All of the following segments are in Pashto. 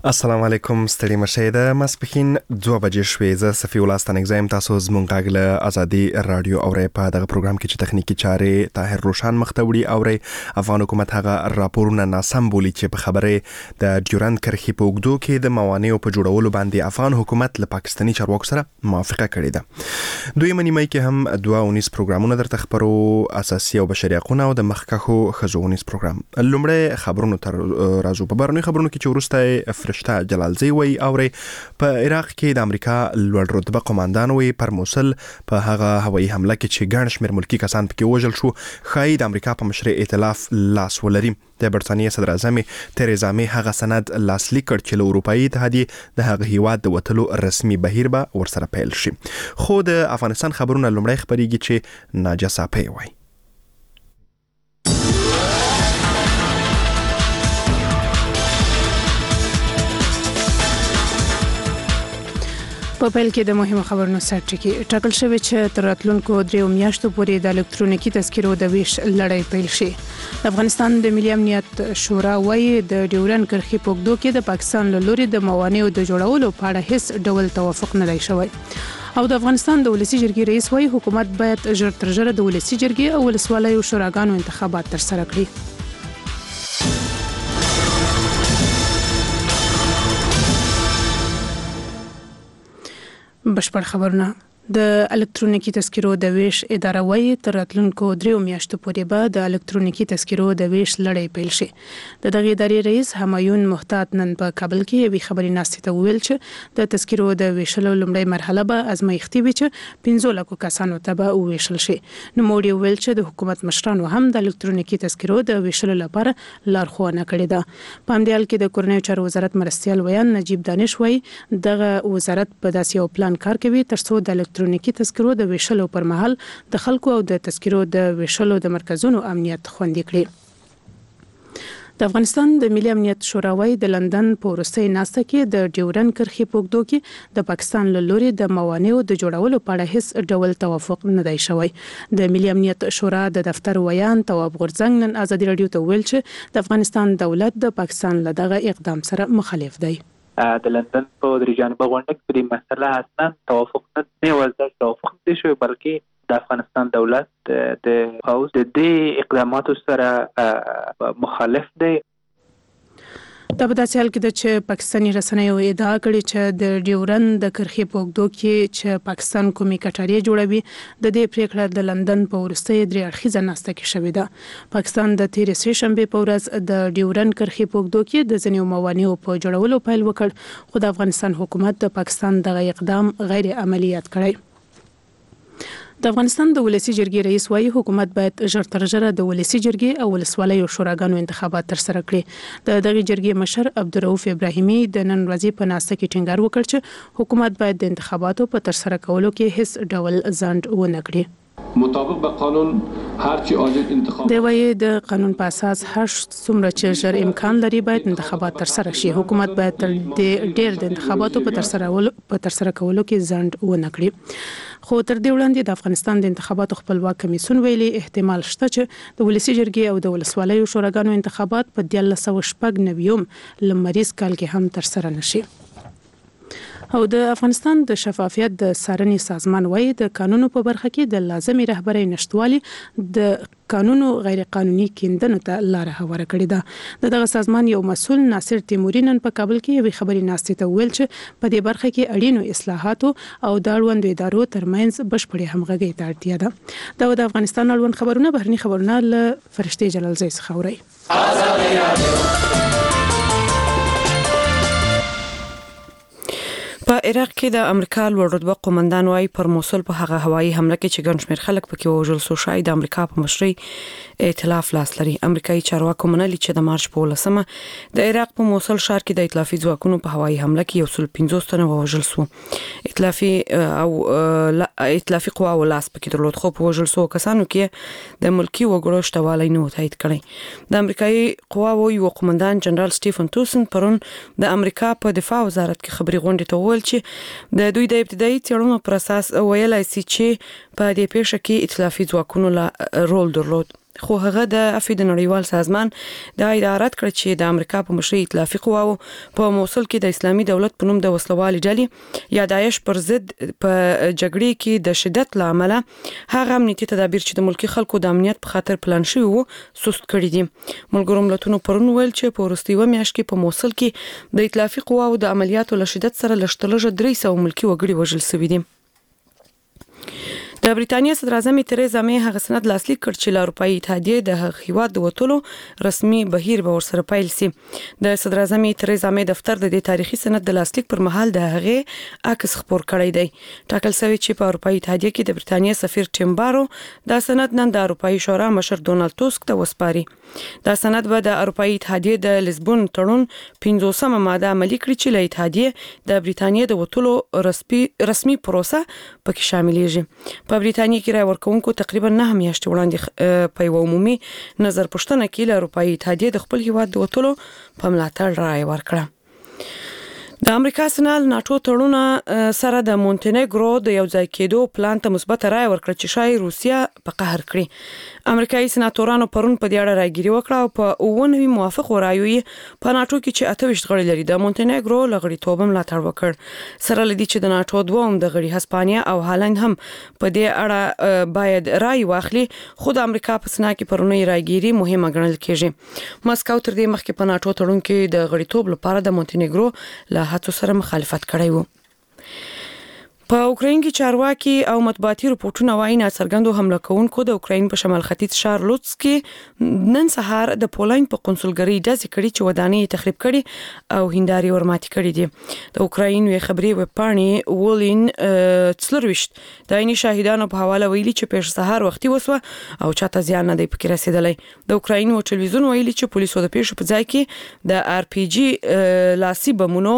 السلام علیکم ستړي مشه د مسپخین 2 بجې شوې ز صفی الله ستنګزایم تاسو زمونږ غاګله ازادي رادیو اوري په دغه پروګرام کې چې تخنیکی چارې طاهر روشان مختوړي اوري افغان حکومت هغه راپورونه ناسم بولی چې په خبره د ډیورند کرښې په وګدو کې د موانعو په جوړولو باندې افغان حکومت له پاکستاني چارواکو سره موافقه کړې ده. دوی منیمای کې هم 2 پروګرامونه درته خبرو اساسي او بشري حقوقونه او د مخکخو خزونیز پروګرام. لومړی خبرونه تر راځو په برنامه خبرونه کې چې ورسته فرشته جلالزی وی اوري په عراق کې د امریکا لوړ رتبه قوماندان وی پر موصل په هغه هوایي حمله کې چې ګڼ شمېر ملکی کسان پکې وژل شو خای د امریکا په مشرع ائتلاف لاس ولري. د برتانیې صدر اعظم تریزا می هغه سند لاسلیک کړ چې له اروپאי اتحادیې د هغه هیواد د وټلو رسمي بهیر به ورسره پیل شي. خو د افغانستان خبرونه لومړی خبريږي چې ناجا صافي وای. په پیل کې د مهمو خبرونو سرټکی ټاکل شوی چې تر راتلونکو 3 میاشتو پورې د الکترونیکي تذکرو د ویش لړۍ پیل شي. افغانستان د ملي امنیت شورا وايي د ډیورند کرښې په وګدو کې د پاکستان له لوري د موانعو د جوړولو په اړه هیڅ ډول توافق نه دی شوی. او د افغانستان د ولسی جرګې رئیس وايي حکومت باید ژر تر ژره د ولسی جرګې او ولسوالیو شوراګانو انتخابات ترسره کړي. بشپړ خبرونه. د الکترونیکي تذکرو د ویش اداره وايي تر راتلونکو 3 میاشتو پورې به د الکترونیکي تذکرو د ویش لړۍ پیل شي. د دغه ادارې رئیس همایون محتاط نن په کابل کې یوې خبري ناستې ته ویل چې د تذکرو د ویشلو لومړی مرحله به ازمایښتي وي چې 15 لک کسانو ته به ویشل شي. نو موږ ویل چې د حکومت مشرانو هم د الکترونیکي تذکرو د ویشلو لپاره لارښوونه کړې ده. په همدې حال کې د کورنیو چارو وزارت مرستيال ویان نجیب دانش وايي دغه وزارت په داسې یو پلان کار کوي ترڅو د الکترونیکي تذکرو د ویشلو پر مهال د خلکو او د تذکرو د ویشلو د مرکزونو امنیت خوندي کړي. د افغانستان د ملي امنیت شورا وايي د لندن په وروستۍ ناسته کې د ډیورند کرښې په وګدو کې د پاکستان له لوري د موانعو د جوړولو په اړه هیڅ ډول توافق نه دی شوی. د ملي امنیت شورا د دفتر ویان تواب غورځنګ نن ازادي رادیو ته ویل چې د افغانستان دولت د پاکستان له دغه اقدام سره مخالف دی. د لندن په درې جانبه غونډه کې د مسله اصلا توافق نه ولدا توافق دي شوی بلکې د افغانستان دولت د حوز د دې اقداماتو سره مخالف دی. دا په داسې حال کې چې پاکستاني رسنیو ادعا کړې چې د ډیورند د کرښې په وګدو کې چې پاکستان کومي کټاري جوړوي د دې پریکړه د لندن په وروستۍ 3 اړخیزه ناسته کې شوې ده. پاکستان د 13 شنبه په ورځ د ډیورند کرښې په وګدو کې د ځینو موانعو په جوړولو پیل وکړ خو د افغانستان حکومت د پاکستان دغه اقدام غیر عملی یاد کړی. د افغانستان د ولسی جرګې رئیس وايي حکومت باید ژر تر ژره د ولسی جرګې او ولسوالیو شوراګانو انتخابات ترسره کړي. د دغه جرګې مشر عبدالرؤف ابراهیمي د نن ورځې په ناسته کې ټینګار وکړ چې حکومت باید د انتخاباتو په ترسره کولو کې هیڅ ډول ځنډ ونه کړي. مطابق به قانون هر چی عاجل انتخاب دی وايي د قانون په اساس هر څومره چې ژر امکان لري باید انتخابات ترسره شي. حکومت باید تر ډیر د انتخاباتو په ترسره کولو کې ځنډ ونه کړي. خو تر دې وړاندې د افغانستان د انتخاباتو خپلواک کمیسیون ویلي احتمال شته چې د ولسی جرګې او د ولسوالیو شوراګانو انتخابات په 1999 لمریز کال کې هم ترسره نشي. او د افغانستان د شفافیت د څارنې سازمان وايي د قانونو په برخه کې د لازمي رهبرۍ نشټوالي د قانونو غیر قانوني کیندنو ته لار هواره کړې ده. دغه سازمان یو مسؤل ناصر تیموري نن په کابل کې یوې خبري ناستې ته ویل چې په دې برخه کې اړینو اصلاحاتو او د اړوندو ادارو ترمنځ بشپړې همغږي ته اړتیا ده. د افغانستان اړوند خبرونه بهرني خبرونه له فرشته جلالزی څخه اوري. په عراق کې د امریکا لوړ رتبه قومندان وايي پر موصل په هغه هوایي حمله کې چې ګڼ شمېر خلک پکې وژل شو شاید د امریکا په مشرۍ ائتلاف لاس لري. امریکایي چارواکو منلي چې د مارچ په 18 د عراق په موصل ښار کې د ائتلافي ځواکونو په هوایي حمله کې 150 تنه وژل شو. ائتلافي قواو لاس پکې درلود خو په وژل شو کسانو کې د ملکی وګړو شتوالی نه تایید کړي. د امریکایي قواو یو قومندان جنرال سټیفن توسن پرون د امریکا په دفاع وزارت کې خبري غونډه ته ویل چې د دوی د ابتدایي څېړنو پر اساس ویلای شي چې په دې پیښه کې ائتلافي ځواکونو رول درلود. خو هغه د عفو د نړیوال سازمان د ادارات کړ چې د امریکا په مشرۍ ائتلافي قواو په موصل کې د اسلامي دولت په نوم د وسلوال ډلې یا داعش پر ضد په جګړې کې د شدت لامل هغه امنیتي تدابیر چې د ملکی خلکو د امنیت په خاطر پلان شوی وو سست کړی دي. ملګرو ملتونو پرون ویل چې په وروستیو میاشت کې په موصل کې د ائتلافي قواو د عملیاتو له شدت سره لشتلجه 300 ملکی وګړي وژل شوي دي. د بریټانیا صدر اعظم تریزا می هغه سند لاسلیک کړ چې له اروپאי اتحادیې د هیواد د وټولو رسمي بهیر به ورسره پیل شي. د صدر اعظم تریزا می دفتر د دې تاریخي سند د لاسلیک پر مهال د هغه عکس خبر کړی دی. ټاکل شوی چې په اروپאי اتحادیې کې د بریټانیا سفیر ټیم بارو دا سند نن د اروپאי شورا مشر ډونالد ټوسک ته وسپاري. دا سند به د اروپאי اتحادیې د لیسبون تړون 50مه ماده عملي کړي چې له اتحادیې د بریټانیا د وټولو رسمي پروسه پکې شاملېږي. په بریټانیا کې راي ورکوونکو تقریبا 9 میاشتې وړاندې په یو عمومي نظر پوښتنه کې له اروپאי اتحادیې د خپل هیواد د وټولو په ملاتړ راي ورکړه. د امریکا سنال ناتو تړونه سره د مونټینګرو د یو ځای کېدو پلان ته مثبت رائے ورکړه چې شای روسیا په قهر کړي. امریکایي سناتورانو پرون په دې اړه راګيري وکړه او په 9 موافق رایو په ناتو کې چې 28 غړي لري د مونټینګرو لغړیتوب ملاتړ وکړ. سره لدی چې د ناتو دوم د غړي هسپانیا او هالند هم په دې اړه باید رائے واخلي خو د امریکا په سنا کې پرونی راګيري مهمه ګڼل کېږي. مسکو تر دې مخکې په ناتو تړون کې د غړیتوب لپاره د مونټینګرو له هڅو سره مخالفت کړی وو. په اوکراین کې چارواکي او مطبوعاتي رپورټونه وايي ناڅرګندو حمله کوونکو د اوکراین په شمال ختیځ شهر لوتس کې نن سهار د پولند په قونسلګرۍ ډزې کړې چې ودانۍ تخریب کړي او هنداري ورماتي کړي دي. د اوکراین وی خبري وپاڼې وولین څلرويشت د عیني شاهدانو په حواله ویلي چې په سهار وختي وسوه او چاته زیان نه دی پکې رسیدلی. د اوکراین و ټلویزیون ویلي چې پولیسو د پیښې په ځای کې د RPG لاسي بمونو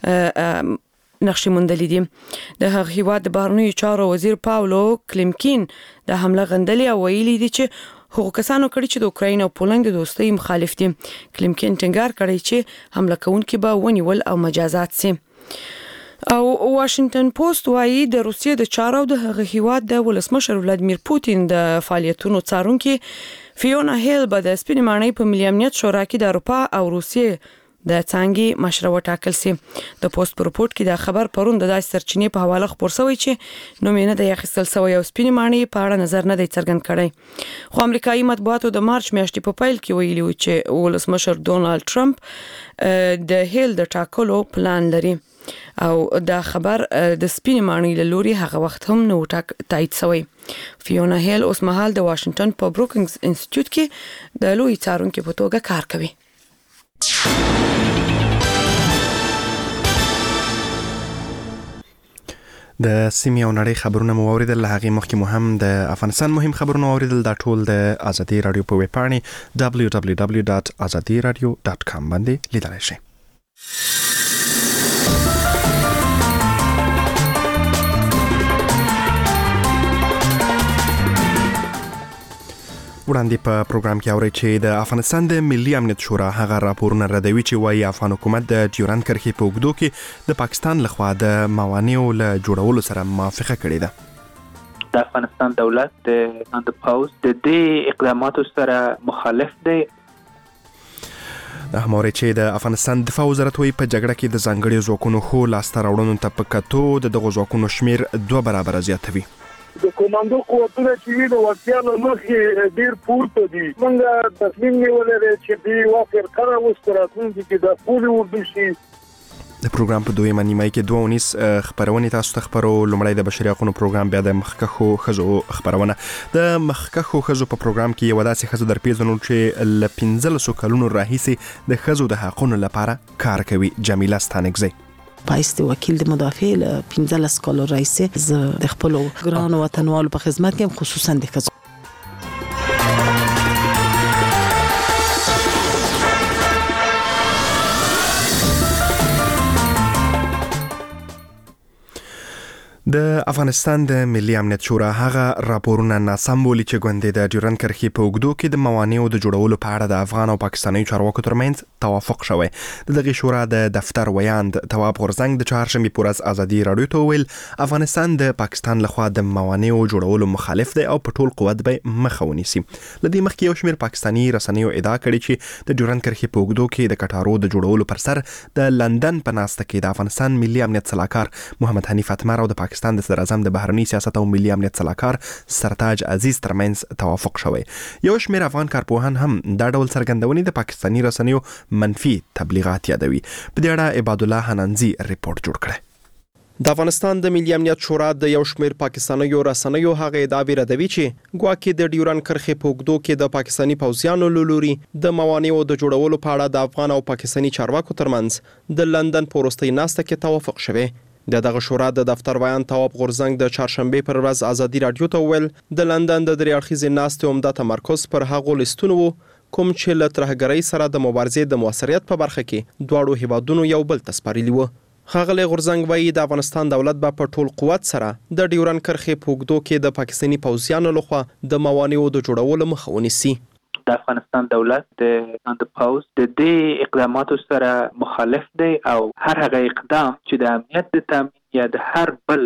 نقشې موندلې دي. د هغه هیواد د بهرنیو چارو وزیر پاولو کلیمکین د حمله غندلې او ویلي دي چې هغو کسانو کړي چې د اوکراین او پولند د دوستۍ مخالف دي. کلیمکین ټینګار کړی چې حمله کوونکي به ونیول او مجازات سي. او واشنگټن پوسټ وايي د روسیې د چارو د هغه هیواد د ولسمشر ولادمیر پوتین د فعالیتونو څارونکي فیونا هیل به د سپینې ماڼۍ په ملي امنیت شورا کې د اروپا او روسیې د څنګه مشره وټاکل سي. د پوسټ په رپورت کې دا خبر پرون د داسې سرچینې په حواله خبر شوی چې نومینه د یخستل سوی او سپینې ماڼۍ په اړه نظر نه دی څرګند کړی. خو امریکایي مطبوعاتو د مارچ میاشتې په پیل کې ویلي و چې ولسمشر ډونالد ټرمپ د هیل د ټاکلو پلان لري او دا خبر د سپینې ماڼۍ له لوري هغه وخت هم نو تایید شوی. فیونا هیل اوس مهال د واشنگټن په بروکینګز انسټیټیوټ کې د لوی څارونکو په توګه کار کوي. د سیمې او نړۍ خبرونه مو اوریدل. هغه مخکې مو هم د افغانستان مهم خبرونه اوریدل. دا ټول د ازادي رادیو په ویب پاڼې www.azadiradio.com باندې لیدلای شئ. وړاندې په پروګرام کې اوري چې د افغانستان د ملي امنیت شورا هغه راپورونه ردوي چې وايي افغان حکومت د ډیورند کرښې په اوږدو کې د پاکستان لخوا د موانعو له جوړولو سره موافقه کړې ده. د افغانستان دولت د پوز د دې اقداماتو سره مخالف دی. د هموري چې د افغانستان دفاع وزارت وی په جګړه کې د ځانګړي ځواکونو خو لاسته راوړنو ته په کتو دغه ځواکونو شمیر 2 برابر زیاتوي. د کوماندو قوتونه چې د وسیانو مخې ډیر پورته دي. موږ تصمیم نیولې چې دی واقع کړه وستراتون چې د پولی وردی شي. د پروګرام په دویمه نیمه کې 2 خبرونه تاسو ته خبرو. لومړی د بشري حقوقو پروګرام، بیا د مخکخو خزو خبرونه. د مخکخو خزو په پروګرام کې یو داسې خزو درپېژنو چې ل 15 کلونو راهیسې د خزو د حقوقو لپاره کار کوي. جمیله ستانکزی پایست وکیل د مدافع ل 15 کال رئیس ز د خپل ګران وطنوالو په خدمت کې خصوصا د خزو د افغانستان د ملي امنیت شورا هغه راپورونه ناسم بولي چې ګوندې د ډیورنډ کرښې په اوږدو کې د موانعو د جوړولو په اړه د افغان او پاکستاني چارواکو ترمنځ توافق شوی. د دغه شورا د دفتر ویاند تواب غورزنګ د چهارشنبې په ورځ ازادي رادیو ته وویل افغانستان د پاکستان لخوا د موانعو جوړولو مخالف دی او په ټول قوت به مخه ونیسي. له دې مخکې یو شمېر پاکستاني رسنیو ادعا کړې چې د ډیورنډ کرښې په اوږدو کې د کټارو د جوړولو پر سر د لندن په ناسته کې د افغانستان ملي امنیت صلاحکار محمد حنیف اتمر او د پاکستان د صدر اعظم د بهرنی سیاست او ملي امنیت صلاحکار سرتاج عزیز ترمنځ توافق شوی. یو شمېر افغان کارپوهان هم دا ډول څرګندونې د پاکستاني رسنیو منفي تبلیغات یادوي. په دې اړه عباد الله حنانزي ریپورت جوړ کړی. د افغانستان د ملي امنیت شورا د یو شمېر پاکستانیو رسنیو هغه ادعا ردوي چې ګواکې د ډیورنډ کرښې په اوږدو کې د پاکستاني پوځیانو له لوري د موانعو د جوړولو په اړه د افغان او پاکستاني چارواکو ترمنځ د لندن په وروستۍ ناسته کې توافق شوی. دغه شورا د دفتر ویان تواب غورزنګ د چهارشنبې پر ورځ ازادي رادیو ته وویل د لندن د درې اړخیزې ناستې عمده تمرکز پر هغو لیستونو و کوم چې له ترهګرۍ سره د مبارزې د موثریت په برخه کې دواړو هیوادونو یو بل ته سپارلي و. ښاغلی غورزنګ وایي د افغانستان دولت به په ټول قوت سره د ډیورنډ کرښې په اوږدو کې د پاکستاني پوځیانو لخوا د موانعو د جوړولو مخه ونیسي. د افغانستان دولت د پوز د دې اقداماتو سره مخالف دی او هر هغه اقدام چې د امنیت د تامین یا د هر بل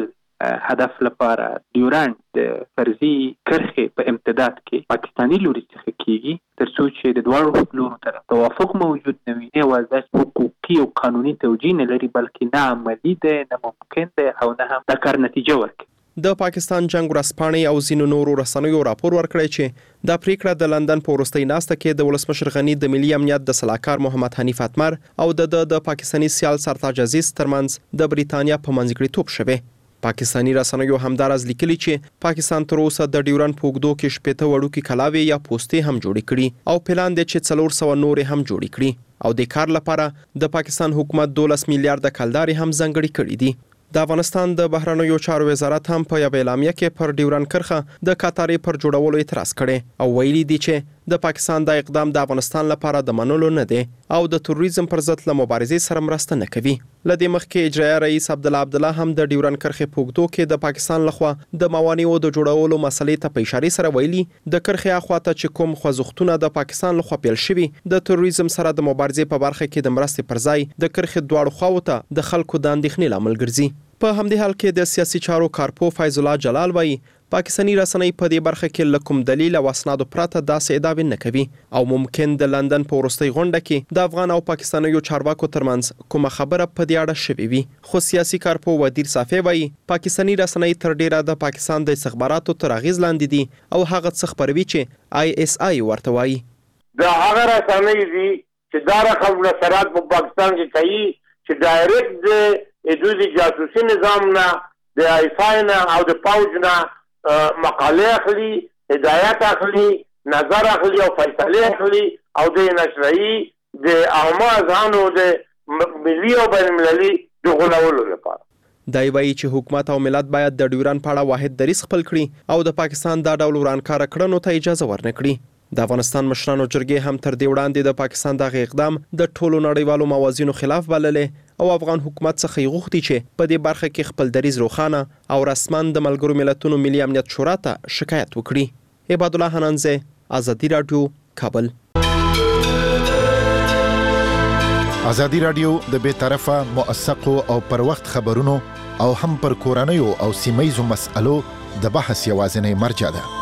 هدف لپاره ډیورنډ د فرضي کرښې په امتداد کې پاکستاني لوري څخه کیږي تر څو چې د دواړو لورو تر توافق موجود نه وي نه یوازې حقوقي او قانوني توجیه نه لري بلکې نه عملي دی نه ممکن دی او نه هم د کار نتیجه ورکوي. د پاکستان جنگ ورځپاڼې او ځینو نورو رسنیو راپور ورکړی چې دا پریکړه د لندن په وروستۍ ناسته کې د ولسمشر غني د ملي امنیت د صلاحکار محمد حنیف اتمر او د پاکستاني سیال سرتاج عزیز ترمنځ د بریتانیا په منځګړیتوب شوه. پاکستاني رسنیو همدارز لیکلي چې پاکستان تر اوسه د ډیورنډ په اوږدو کې شپېته وړوکي کلاوې یا پوستې هم جوړې کړي او پلان دی چې 400 نورې هم جوړې کړي او د کار لپاره د پاکستان حکومت 12 میلیارډ کلدارې هم ځانګړي کړي دي. د افغانستان د بهرنیو چارو وزارت هم په یو اعلامیه کې پر ډیورنډ کرښه د کاتارې پر جوړولو اعتراض کړي او ویلي دي چې د پاکستان د اقدام د افغانستان لپاره د منلو نه دی او د تروریزم پر ضد له مبارزې سره مرسته نه کوي. لدې مخکې اجرایي رئیس عبدالله هم د ډیورنډ کرښې په اوږدو کې د پاکستان لخوا د موانعو د جوړولو مسلې ته په اشاره سره ویلي د کرښې اخواته چې کوم خوځښتونه د پاکستان لخوا پیل شوي د تروریزم سره د مبارزې په برخه کې د مرستې پر ځای د کرښې دواړو خواو ته د خلکو د اندېښنې لامل ګرځي. په همدې حال کې د سیاسي چارو کارپو فیض الله جلال وایي پاکستاني رسنۍ په دې برخه کې له کوم دلیل او اسنادو پرته داسې ادعاوې نه کوي او ممکن د لندن په وروستۍ غونډه کې د افغان او پاکستانیو چارواکو ترمنځ کومه خبره په دې اړه شوې وي. خو سیاسي کارپو ودیر صافی وایي پاکستاني رسنۍ تر ډیره د پاکستان د استخباراتو تر اغیز لاندې دي او هغه څه خبروي چې ISI ورته وایي. دا هغه رسنۍ دي چې دا رقم نشرات په پاکستان کې کوي چې ډایرکټ د دوی جاسوسي نظام نه د ISI نه او د پوج نه مقاله اخلي هدایت اخلي نظر اخلي او فیصله اخلي او د نشري د اعمازانو د ملي او بین المللي د غولولو لپاره. دا وایي چې حکومت او ملت باید د ډیورنډ په اړه واحد دریځ خپل کړي او د پاکستان دا ډول ورانکار کړنو ته اجازه ورنکړي. د افغانستان مشرانو جرګې هم تر دې وړاندې د پاکستان دغه اقدام د ټولو نړیوالو موازینو خلاف بللې او افغان حکومت څخه غوښتي چې په دې برخه کې خپل دریځ روښانه او رسما د ملګرو ملتونو ملي امنیت شورا ته شکایت وکړي. عباد الله حنانزي، ازادي رادیو، کابل. ازادي رادیو د بې طرفه موثقو او پر وخت خبرونو او هم پر کورنیو او سیمایي مسألو د بحث یوازینی مرجع ده.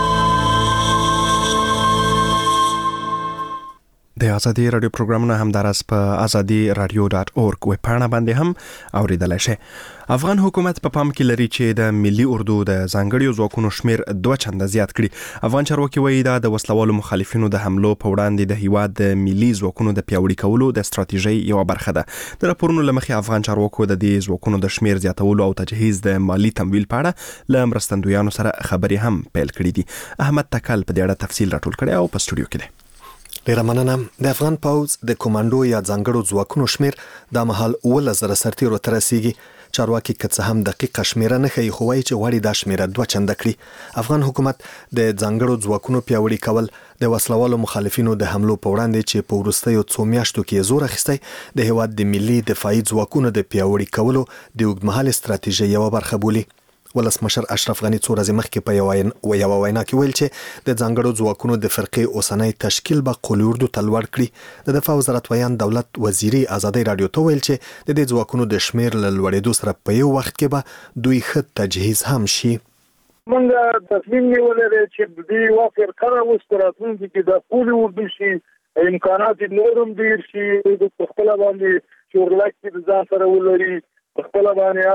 د ازادي رادیو پروګرامونه همدارس په azadi.radio.org ویب پاڼه باندې هم اوریدلای شئ. افغان حکومت په پام کې لري چې د ملي اردو د ځانګړیو ځواکونو شمیر 2 چنده زیات کړي. افغان چارواکي وایي دا د وسلوالو مخالفینو د حملو په وړاندې د هیواد د ملي ځواکونو د پیاوړي کولو د ستراتیژۍ یو برخه ده. د راپورونو لمخې افغان چارواکو د دې ځواکونو د شمیر زیاتولو او تجهیز د مالی تمویل په اړه له مرستندویانو سره خبرې هم پیل کړې دي. احمد تکل په دې اړه تفصیل راټول کړی او په سټوډیو کې دی. ډیره مننه. د افغان پوځ د کمانډو یا ځانګړو ځواکونو شمیر د مهال 1,000 سرتیرو ته رسیږي. چارواکي که څه هم دقیقه شمیره نه ښیي، خو وایي چې غواړي دا شمیره 2 چنده کړي. افغان حکومت د ځانګړو ځواکونو پیاوړي کول، د وسلوالو مخالفینو د حملو په وړاندې چې په وروستیو 2 میاشتو کې زور اخیستی، د هیواد د ملي دفاعي ځواکونو د پیاوړي کولو د اوږدمهالې ستراتیژۍ یوه برخه بولي. ولسمشر اشرف غني څو ورځې مخکې په یوه وینا کې ویل چې د ځانګړو ځواکونو د فرقې اوسنی تشکیل به قولي اردو ته لوړ کړي. د دفاع وزارت ویان دولت وزیري ازادي رادیو ته ویل چې د دې ځواکونو د شمیر له لوړېدو سره په یو وخت کې به دوی ښه تجهیز هم شي. موږ تصمیم نیولی دی چې د دې واقع کړه اوس په راتلونکي کې د قولي اردو شي، امکانات نور هم ډېر شي، د خپله باندې چورلک د ځان سره ولري، خپله باندې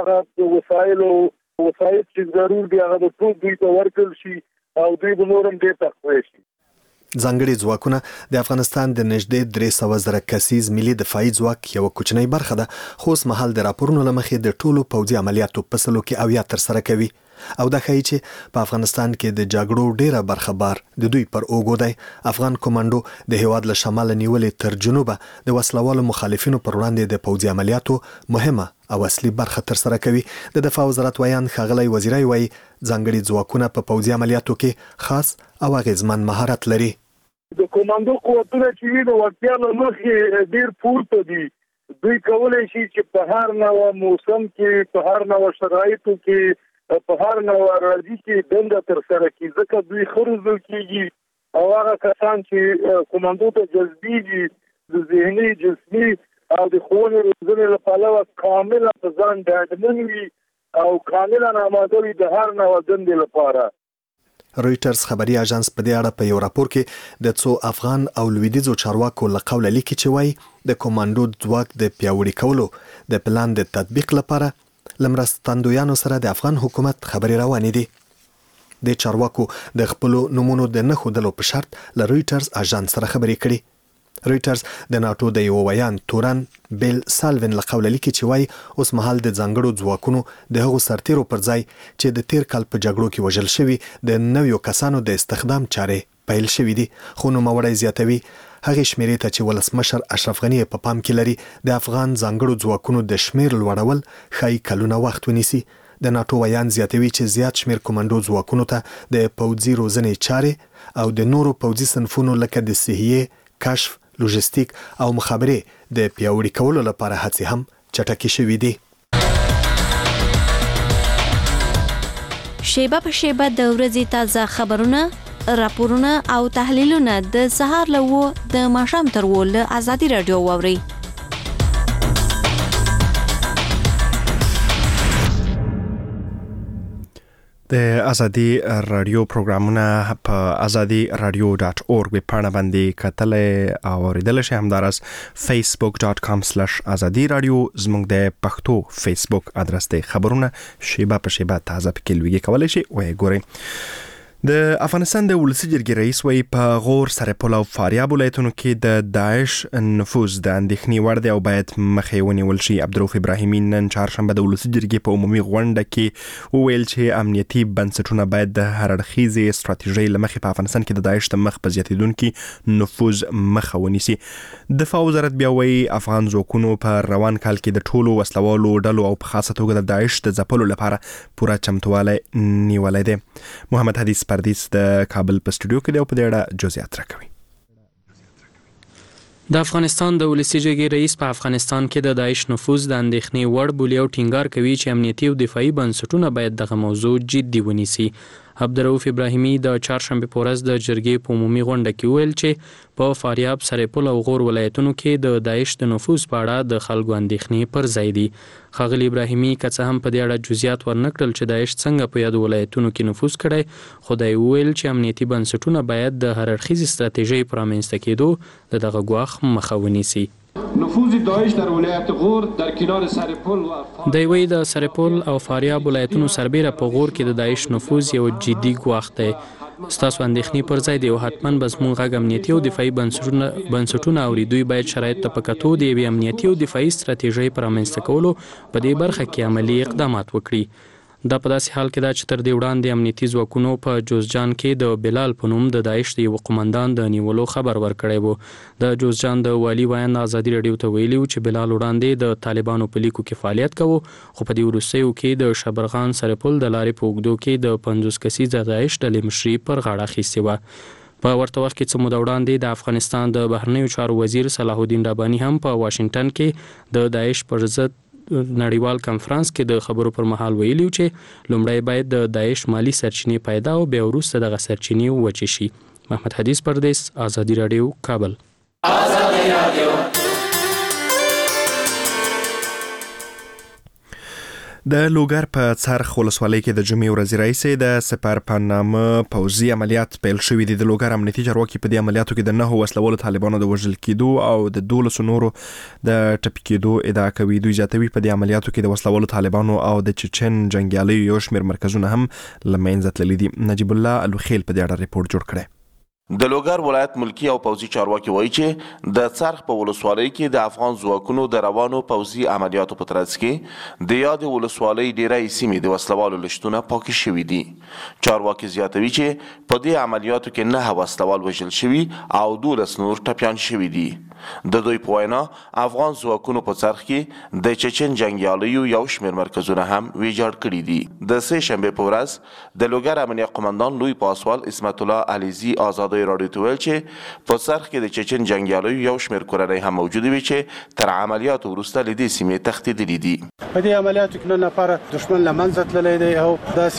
هغه وسایل چې ضرور دی هغه د ټول دوی ته ورکړل شي او دوی به نور هم ډېر تقویه شي. ځانګړي ځواکونه د افغانستان د نږدې 300,000 کسیز ملي دفاعي ځواک یو کوچنی برخه ده، خو اوس مهال د راپورونو له مخې د ټولو پوځي عملیاتو په سلو کې 80 ترسره کوي. او دا ښایي چې په افغانستان کې د جګړو ډیره برخه بار د دوی پر اوږو دی. افغان کمانډو د هیواد له شماله نیولې تر جنوبه د وسلوالو مخالفینو پر وړاندې د پوځي عملیاتو مهمه او اصلي برخه ترسره کوي. د دفاع وزارت ویان ښاغلی وزیرای وایي ځانګړي ځواکونه په پوځي عملیاتو کې خاص او اغیزمن مهارت لري. د کمانډو قوتونه چې وي د وړتیا له مخې ډېر پورته دي. دوی کولی شي چې په هر نوع موسم کې، په هر نوع شرایطو کې، په هر نوع راځي کې دنده ترسره کړي، ځکه دوی ښه روزل کېږي او هغه کسان چې کمانډو ته جذبېږي د ذهني، جسمي او د ښوونې روزنې له پلوه کامله په ځان ډاډمن وي او کاملا آماده وي د هر نوع دندې لپاره. رویټرز خبري اژانس په دې اړه په یو راپور کې د څو افغان او لویدیځو چارواکو له قوله لیکي چې وایي د کمانډو ځواک د پیاوړي کولو د پلان د تطبیق لپاره لمرستندویانو سره د افغان حکومت خبري روانې دي. د چارواکو د خپل نمونو د نه خودلو په شرط له رویټرز اژانس سره خبري کړي. رویټرز د ناتو د یو ویان تورن بیل سالوین له قوله لیکي چې وایي اوس مهال د ځانګړو ځواکونو د هغو سرتیرو پر ځای چې د تیر کال په جګړو کې وژل شوي د نویو کسانو د استخدام چارې پیل شوي دي. خو نوموړی زیاتوي هغې شمیرې ته چې ولسمشر اشرف غني په پام کې لري د افغان ځانګړو ځواکونو د شمیر لوړول ښایي کلونه وخت ونیسي. د ناتو ویان زیاتوي چې زیات شمیر کمانډو ځواکونو ته د پوځي روزنې چارې او د نورو پوځي صنفونو لکه د صحیح، کشف، لوجستیک او مخابرې د پیاوړي کولو لپاره هڅې هم چټکې شوې دي. شیبه په شیبه د ورځې تازه خبرونه، راپورونه او تحلیلونه د سهار له 9 د ماښام تر 10 له ازادي رادیو واورئ. د ازادي رادیو پروګرامونه په azadiradio.org ویب پاڼه باندې کتلای او اوریدل شئ. همدارس facebook.com/azadiradio زموږ د پښتو فیسبوک ادرس دی. خبرونه شیبه په شیبه تازه پکې لوي کولای شئ وای ګورئ. د افغانستان د ولسی جرګې رئیس وی په غور، سرپل او فاریاب ولایتونو کې د داعش نفوذ د اندېښنې وړ دی او باید مخه ونیول شي. عبدالرؤف ابراهیمي نن چهارشنبه د ولسی جرګې په عمومي غونډه کې وویل چې امنیتي بنسټونه باید د هر اړخیزې ستراتیژۍ له مخې په افغانستان کې د داعش د مخ په زیاتېدونکي نفوذ مخه ونیسي. دفاع وزارت بیا وایي افغان ځواکونو په روان کال کې د ټولو وسلوالو ډلو او په خاصه توګه د داعش د ځپلو لپاره پوره چمتوالی نیولی دی. محمد حدیث پردیس د کابل په سټوډیو کې دی او په دې اړه جزئیات راکوي. د افغانستان د ولسی جرګې رئیس په افغانستان کې د داعش نفوذ د اندېښنې وړ بولي او ټینګار کوي چې امنیتي او دفاعي بنسټونه باید دغه موضوع جدي ونیسي. عبدالرؤف ابراهیمي د چهارشنبه په ورځ د جرګې په عمومي غونډه کې ویل چې په فاریاب، سرپل او غور ولایتونو کې د داعش د نفوذ په اړه د خلکو اندېښنې پر ځای دي. ښاغلي ابراهیمي که څه هم په دې اړه جزئیات ورنکړل چې داعش څنګه په یادو ولایتونو کې نفوذ کړی، خو دی ویل چې امنیتي بنسټونه باید د هر اړخیزې ستراتیژۍ پر رامنځته کېدو د دغه ګواښ مخه ونیسي. نفوذ داعش در ولایت غور در کنار سرپل و دوی د سرپل او فاریاب ولایتونو سربیره په غور کې د داعش نفوذ یو جدي ګواښ دی. ستاسو اندېښنې پر ځای دی او حتما به زموږ غږ امنیتي او دفاعي بنسټونه اوري. دوی باید شرایط ته په کتو د یوې امنیتي او دفاعي ستراتیژۍ پر رامنځته کولو په دې برخه کې عملي اقدامات وکړي. دا په داسې حال کې دا چې تر دې وړاندې امنیتي ځواکونو په جوزجان کې د بلال په نوم د داعش د یو قومندان د نیولو خبر ورکړی و. د جوزجان د والي ویان ازادي رادیو ته ویلي و چې بلال وړاندې د طالبانو په لیکو کې فعالیت کوي، خو په دې وروستیو کې د شبرغان سرپل د لارې په اوږدو کې د 50 کسیزه داعش ډلې مشري پر غاړه اخیستې وه. په ورته وخت کې څه موده وړاندې د افغانستان د بهرنیو چارو وزیر صلاح الدین رباني هم په واشنگټن کې د داعش پر ضد نړیوال کنفرانس کې د خبرو پر مهال ویلي چې لومړی باید د داعش مالی سرچینې پیدا او بیا وروسته دغه سرچینې وچې شي. محمد حدیث پردیس، آزادی رادیو، کابل. آزادی رادیو. د لوګر په څرخ ولسوالۍ کې د جمعې ورځې راهیسې د سپر په نامه پوځي عملیات پیل شوي دي. د لوګر امنیتي چارواکي په دې عملیاتو کې د 9 وسلوالو طالبانو د وژل کېدو او د 12 نورو د ټپي کېدو ادعا کوي. دوی زیاتوي په دې عملیاتو کې د وسلوالو طالبانو او د چچن جنګیالیو یو شمېر مرکزونه هم له منځه تللي دي. نجیب الله الوخیل په دې اړه ریپورت جوړ کړی. د لوګر ولایت ملکی او پوځي چارواکي وایي چې د څرخ په ولسوالۍ کې د افغان ځواکونو د روانو پوځي عملیاتو په ترڅ کې د یاد ولسوالۍ ډیری سیمې د وسلوالو لشتونه پاکې شوي دي. چارواکي زیاتوي چې په دې عملیاتو کې 9 وسلوال وژل شوي او 12 نور ټپیان شوي دي. د دوی په وینا افغان ځواکونو په څرخ کې د چچن جنګیالیو یو شمېر مرکزونه هم ویجاړ کړي دي. د سه شنبه په ورځ د لوګر امنیه قومندان لوی پاسوال اسمت الله علیزی آزادی رادیو ته ویل چې په څرخ کې د چچن جنګیالیو یو شمېر کورنۍ هم موجود وي چې تر عملیاتو وروسته له دې سیمې تښتېدلي دي. په دې عملیاتو کې 9 نفر دښمن له منځه تللی دی او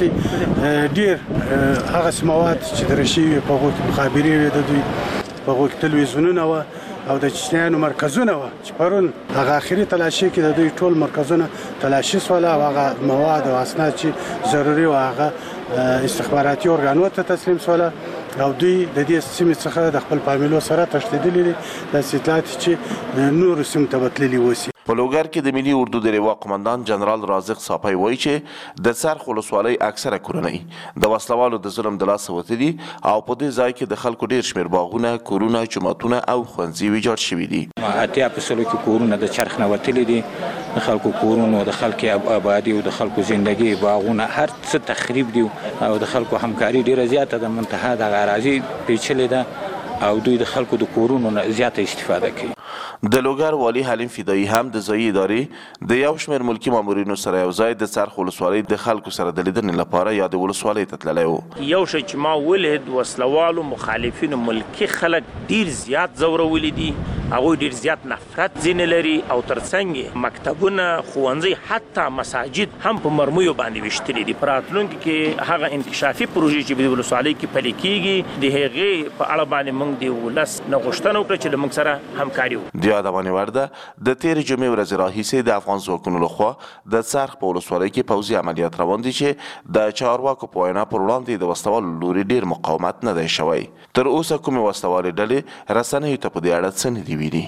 داسې ډېر هغه مواد چې درشي په هغو کې مخابرې وي، د دوی په هغو کې تلویزیونونه وه او د چچنیانو مرکزونه وه چې پرون هغه آخري تلاشي کې د دوی ټول مرکزونه تلاشي شول او هغه مواد او اسناد چې ضروري و هغه استخباراتي ارګانونو ته تسلیم شول او دوی د دې سیمې څخه د خپل فامیلو سره تښتېدلي دي. داسې اطلاعات چې نورو سیمو ته به تللي اوسي. په لوګر کې د ملي اردو د لواء قومندان جنرال رازق صافی وایي چې د څرخ ولسوالۍ اکثره کورنۍ د وسلوالو د ظلم د لاسه وتلي او په دې ځای کې د خلکو ډېر شمېر باغونه، کورونه، جوماتونه او ښوونځي ویجاړ شوي دي. 80% کې کورونه د چرخ نه وتلي دي، د خلکو کورونو، د خلکو آبادي او د خلکو زندگی، باغونه، هر څه تخریب دي او د خلکو همکاري ډېره زیاته ده. منتها د اراضي پیچلې ده او دوی د خلکو د کورونو نه زیاته استفاده کوي. د لوګر والی حلیم فدایی هم د ځایي ادارې د یو شمېر ملکي مامورینو سره یو ځای د څرخ ولسوالۍ د خلکو سره د لیدنې لپاره یا د ولسوالۍ ته تللی و. یو شی چې ما ولید وسلوالو مخالفینو ملکي خلک ډیر زیات ځورولي دي، هغوی ډیر زیات نفرت ځینې لري او ترڅنګ مکتبونه، ښوونځي، حتی مساجد هم په مرمیو باندې ویشتلي دي. په راتلونکي کې هغه انکشافي پروژې چې په ولسوالۍ کې پلي کیږي د هغې په اړه باندې موږ د ولس نه غوښتنه وکړه چې له موږ سره همکاري وکړي. یادونه ورده د تېرې جمعې ورځې راهیسې د افغان ځواکونو لخوا د څرخ په ولسوالۍ کې پوځي عملیات روان دي چې د چارواکو په وینا پر وړاندې د وسلوالو لوري ډېر مقاومت نه دی شوی. تر اوسه کومې وسلوالې ډلې رسنیو ته په دې اړه څه نه دي ویلي.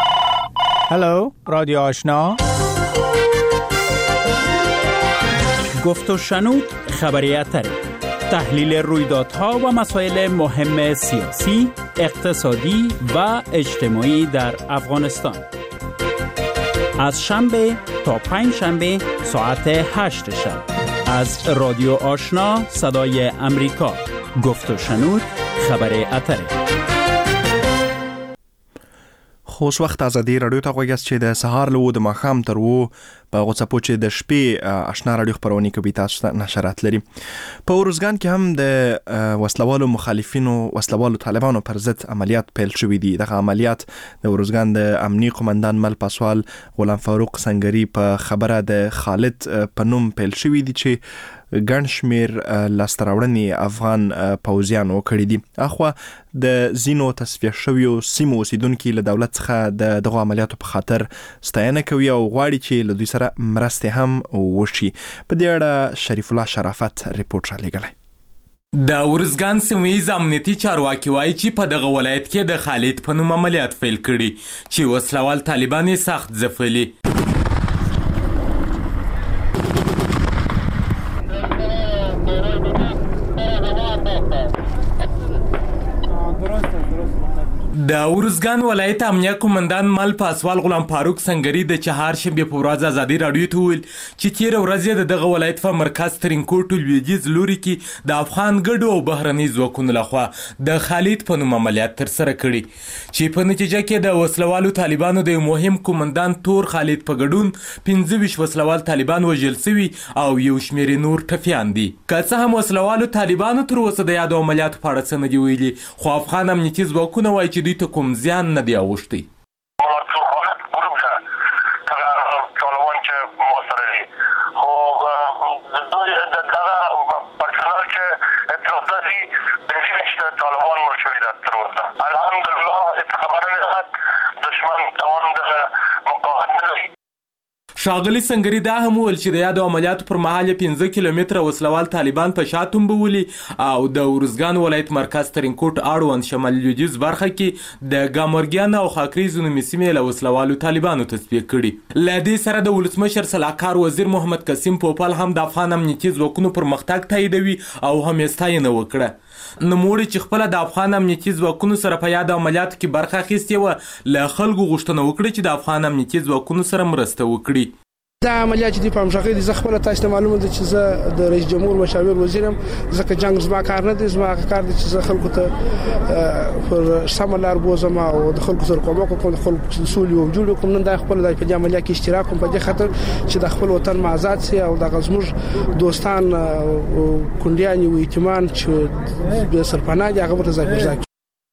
هلو رادیو آشنا، گفت و شنود خبری اتری، تحلیل رویدادها و مسائل مهم سیاسی، اقتصادی و اجتماعی در افغانستان از شنبه تا پنجشنبه ساعت 8 شب از رادیو آشنا صدای امریکا. گفت و شنود خبر اتری. خوش وخت ازادي رادیو ته غوږی چې د سهار له د ماښام تر و په غوڅپو چې د شپې آشنا رادیو خبرونه کوي، تاسو ته نشرات لري. په ورزګان کې هم د وسلوالو مخالفینو، وسلوالو طالبانو پر ضد عملیات پیل شوي دي. دغه عملیات د ورزګان د امنیي قومندان مل پاسوال غلام فاروق سنگری په خبره د خالد په نوم پیل شوي دي چې ګڼ شمېر لاستهراوړنې افغان پوځیانو کړي دي. اخوا د ځینو تصفیه شویو سیمو اوسیدونکي له دولت څخه دغه عملیاتو په خاطر ستاینه کوي او غواړي چې له دوی سره مرستې هم وشي. په دې اړه شریف الله شرافت ریپورت رالیږلی. د ورزګان سیمه‌ییز امنیتي چارواکي وایي چې په دغه ولایت کې د خالد په نوم عملیات پیل کړي چې وسلوال طالبان یې سخت ځپلي. د ارزګان ولایت امنیه قومندان مل پاسوال غلام فاروق سنگری د چهارشنبه په ورځ ازادي رادیو ته ویل چې تیر ورځ د دغه ولایت په مرکز ترینکوټ لویدیځ لوري کې د افغان ګډو او بهرني ځواکونو لخوا د خالد په نوم عملیات ترسره کړي چې په نتیجه کې د وسلوالو طالبانو د مهم قومندان تور خالد په ګډون 25 وسلوال طالبان وژل شوي او یو شمېر نور ټپیان دي. که څه هم وسلوالو طالبانو تر اوسه د یادو عملیاتو په اړه څه نه دي ویلي، خو افغان امنیتي ځواکونه وایي چې دوی ته کوم زیان نه دی اوښتی. ښاغلي سنگري دا هم وویل چې د یادو عملیاتو پر مهال 15 کیلومتره وسلوال طالبان په شا تومبولي او د ارزګان ولایت مرکز ترینکوټ اړوند شمال لویدیځ برخه کې د ګامرګیان او خاکریز نومي سیمې له وسلوالو طالبانو تصفیه کړي. له دې سره د ولسمشر سلاکار وزیر محمد قاسم پوپل هم د افغان امنیتي ځواکونو پرمختګ تاییدوي او هم یې ستاینه وکړه. نوموړي چې خپله د افغان امنیتي ځواکونو سره په یاد عملیاتو کې برخه اخیستې وه، له خلکو غوښتنه وکړه چې د افغان امنیتي ځواکونو سره مرسته وکړي. دا عملیات چې دی په همغږۍ دي، زه خپله تاسو ته معلومه ده چې زه د رئیس جمهور مشاور وزیرم، ځکه جنګ زما کار نه دی. زما کار دی چې زه خلکو ته پر سمه لار بوزم او د خلکو سره کومک وکړم، د خلکو چې سولې او جوړ وکړم. نن دا خپله په دې عملیات کې اشتراک کوم په دې خاطر چې د خپل وطن آزاد سي او د زموږ دوستان کونډیان او یتیمان چې به سرپناه دي هغه ته ځای پر ځای.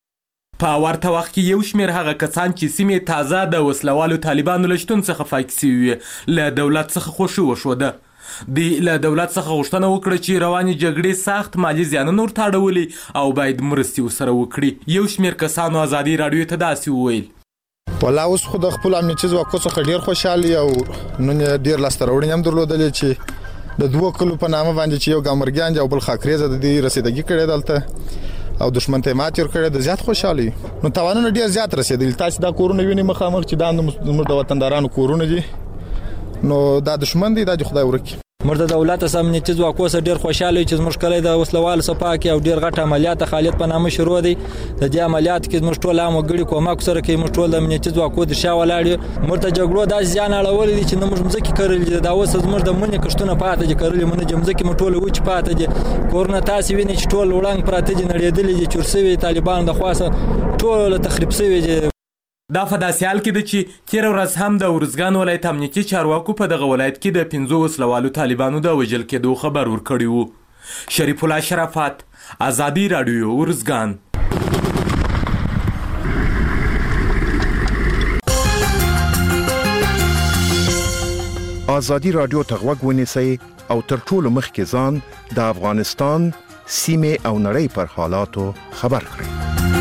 په ورته وخت کې یو شمېر هغه کسان چې سیمې تازه د وسلوالو طالبانو له شتون څخه فاقد سوي وي له دولت څخه خوښي وښوده. دوی له دولت څخه غوښتنه وکړه چې روانې جګړې سخت مالي زیانونه ورته اړولي او باید مرستې ورسره وکړي. یو شمېر کسانو ازادي راډیو ته داسې وویل: والله اوس خو د خپل امنیتي ځواکونو څخه ډېر خوشحاله او نن ډېر لاسته راوړنې هم درلودلې چې د دوه کلو په نامه باندې چې یو ګامرګیان او بل خاکریز د دې رسیدګي کړې دلته او دشمن ته مات ورکړه د زیات خوشحالي. نو توانونه ډیر زیات رسیدل. تاسو دا کورونه ویني مخامخ چې دا د وطندارانو کورونه دي، نو دا دشمن دی، دا خدای ورکی. مرده دولت امنیتي ځواکونو سره ډیر خوشاله چې زموږ کلی د وسلوالو صفا کې او ډیر غټ عملیات خالد په نامه شروع دي. د دې عملیات کې زموږ ټول عام وګړي کومک سره کې موږ ټول د امنیتي ځواکونو د شا ولاړ مرده جګړو د ځان اړول دي چې موږ مزکی کړل دا اوس زموږ د مونږ کښتونه پاتې دي کړل مونږ جمزکی موږ ټول وچ پاتې دي. کورونه تاسو وینئ چې ټول وړاندې پراته دي، نړیدلې دي، چورسوي طالبان د خاصه ټول تخریب شوی دي. دا په داسې حال کې ده چې تېره ورځ هم د ارزګان ولایت امنیتي چارواکو په دغه ولایت کې د 15 وسلوالو طالبانو د وژل کېدو خبر ورکړی و. شریف الله شرافت، ازادي راډیو، ارزګان. ازادي راډیو ته غوږ ونیسئ او تر ټولو مخکې ځان د افغانستان سیمې او نړۍ پر حالاتو خبر کړئ.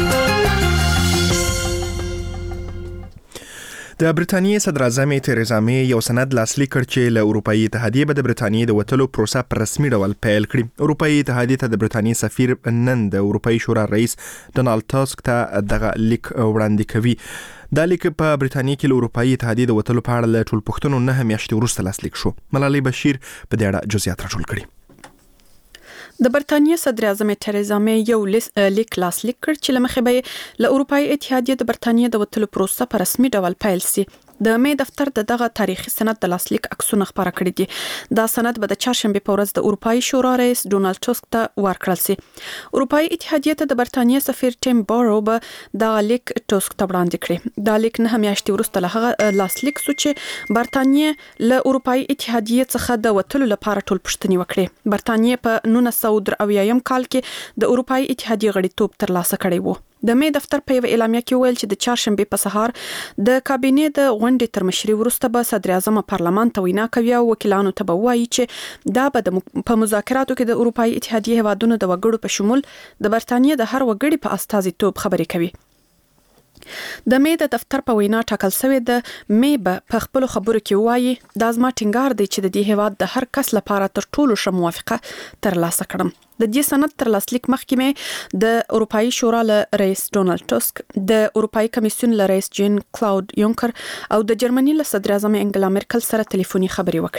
د برتانیې صدر اعظم تریزا می یو سند لاسلیک کړ چې له اروپאי اتحادیې به د برتانیې د وټلو پروسه په رسمي ډول پیل کړي. اروپאי اتحادیې ته د برتانیې سفیر نن د اروپאי شورا رئیس ډونالد ټاسک ته دغه لیک وړاندې کوي. دا لیک په برتانیې کې له اروپאי اتحادیې د وټلو په اړه له ټول پښتنو 9 میاشتې وروسته لاسلیک شو. ملالۍ بشیر په دې اړه جزئیات راټول کړي. د برتانیې صدر اعظم تریزا می یو لیک لاسلیک کړ چې لمخې به له اروپאי اتحادیې د برتانیې د وټلو پروسه په رسمي ډول پیل سي. د می دفتر دغه تاریخي سند د لاسلیک عکسونه خبره کړي دي. دا سند به د چهارشنبه په ورځ د اروپאי شورا رئیس ډونالد ټاسک ته ورکړل سي. اروپאי اتحادیې ته د برتانیې سفیر ټیم بارو به دا لیک ټاسک ته وړاندې کړی. دا لیک 9 میاشتې وروسته له هغه لاسلیک شو چې برتانیې له اروپאי اتحادیې څخه د وټلو لپاره ټول پوښتنې وکړي. برتانیې په 1993 کال کې د اروپאי اتحادیې غړیتوب ترلاسه کړی و. د می دفتر په یو اعلامیه کې ویل چې د چهارشنبه په سهار د کابینې د غونډې تر مشرۍ وروسته به صدر اعظم پارلمان ته وینا کوي او وکیلانو ته به وایي چې دا به په مذاکراتو کې د اروپאי اتحادیې هیوادونو د وګړو په شمول د برتانیې د هر وګړي په استازیتوب خبرې کوي. د می د دفتر په وینا ټاکل شوی د می په خپل خبرو کې وایي دا زما ټینګار دی چې د دې هیواد د هر کس لپاره تر ټولو ښه موافقه ترلاسه کړم. د دې سند تر لاسلیک مخکې مې د اروپאי شورا له رئیس ډونالد ټاسک، د اروپאי کمیسیون له رئیس جین کلاود یونکر او د جرمني له صدر اعظم انګلا مرکل سره ټلیفوني خبرې وکړې.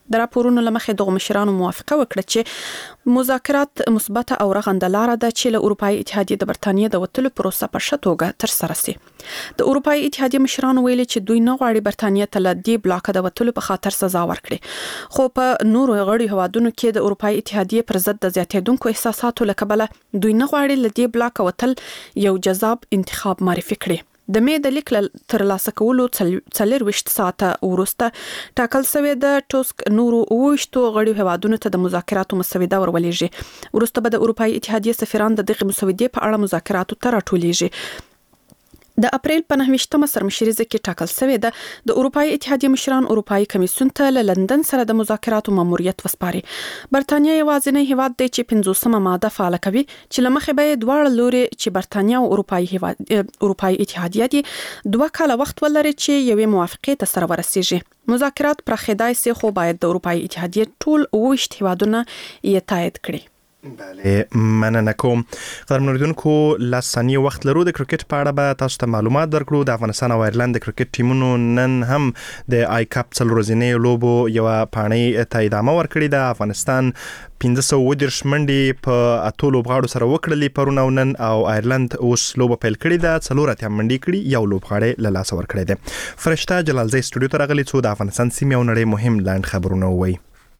د راپورونو لمخې دغه مشرانو موافقه وکړه چې مذاکرات مثبت او رغنده لار ده چې له اروپאי اتحادیه د برتانیې د وتلو پروسه په ښه توګه تر سره شي. د اروپאי اتحادیه مشرانو ویلي چې دوی نه غواړي برتانیې ته له دې بلاک د وتلو په خاطر سزا ورکړي، خو په نورو غړي هوادونو کې د اروپאי اتحادیه پر ضد د زیاتېدونکو احساساتو له کبله دوی نه غواړي له دې بلاک وتل یو جذاب انتخاب معرفي کړي. د مې د لیک تر لاسه کولو 24 ساعته وروسته ټاکل شوی د ټوسک نورو 28 غړي هوادونو ته د مذاکراتو مسوده ورولېږي. وروسته به د اروپאי اتحادیه سفیران د دغه مسودې په اړه مذاکراتو ته راټولېږي. د اپریل په 9مه سرمشریزه کې ټاکل شوی د اروپאי اتحادیه مشران اروپאי کمیسیون ته له لندن سره د مذاکراتو ماموریت وسپاري. برتانیا یوازینی هیواد دی چې 50مه ماده فعال کوي چې لمخې به دواړه لوري چې برتانیا او اروپאי اتحادیه دي 2 کاله وخت ولري چې یوې موافقې ته سره ورسیږي. مذاکرات پرخیدای سي خو باید د اروپאי اتحادیه ټول 28 هیوادونه یې تایید کړي. بله مننه کوم. قدرمن اوریدونکو لاسانی وخت لرو د کرکټ په اړه به تاسو ته معلومات درکړو. د افغانستان او ایرلند د کرکټ ټیمونو نن هم د آی کپ څلورورځنۍ لوبو یو پاڼۍ ته ادامه ورکړې ده. افغانستان 1510 منډې په 8 لوبغاړو سره وکړلې پرون او نن، او ایرلند اوس لوبه پیل کړې ده، 4 منډې کړي، یو لوبغاړی له لاسه ورکړی دی. فرشته جلالزی سټوډیو ته راغلی څو د افغانستان سیمې او نړۍ مهم لاند خبرونه وایي.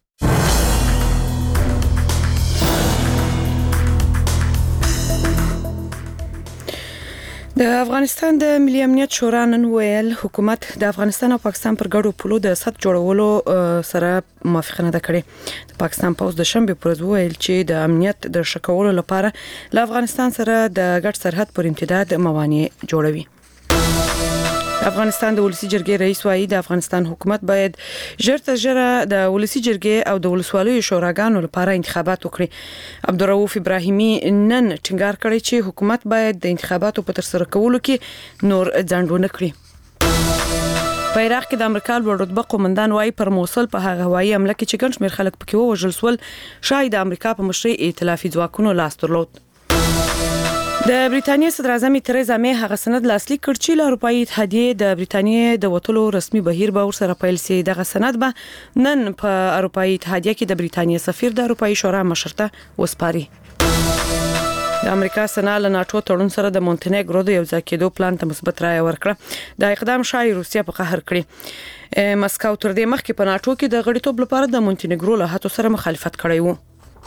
د افغانستان د ملي امنیت شورا نن ویل حکومت د افغانستان او پاکستان پر ګډو پولو د سد جوړولو سره موافقه نه کړې. د پاکستان پوز د شنبه پر ورځ ویل چې د امنیت د شکولو لپاره له افغانستان سره د ګډ سرحد پر امتداد موانع جوړوي. افغانستان د ولسی جرګې رئیس وايي د افغانستان حکومت باید ژر تر ژره د ولسی جرګې او د ولسوالیو شوراګانو لپاره انتخابات وکړي. عبدالرؤف ابراهیمي نن ټینګار کړی چې حکومت باید د انتخاباتو په ترسره کولو کې نور ځنډ ونه کړي. په عراق کې د امریکا لوړ رتبه قومندان وايي پر موصل په هغه هوایي حمله کې چې ګڼ شمېر خلک پکې ووژل شول شاید د امریکا په مشرۍ ائتلافي ځواکونو لاس درلود. د بریټانیا صدر اعظم تریزا می هغه سند لاسلیک کړ چې له اروپאי اتحادیه د بریټانیا د وټولو رسمي بهیر به ورسره پیل شي. دغه سند به نن په اروپאי اتحادیه کې د بریټانیا سفیر د اروپאי شورا مشرته وسپاري. د امریکا سنا له ناتو تړون سره د مونټنیګرو د یو ځای کېدو پلان ته مثبت رائے ورکړه. د اقدام شای روسیا په قهر کړی. مسکو تر دې مخکې په ناتو کې د غړیتوب لپاره د مونټنیګرو له هڅو سره مخالفت کړی و.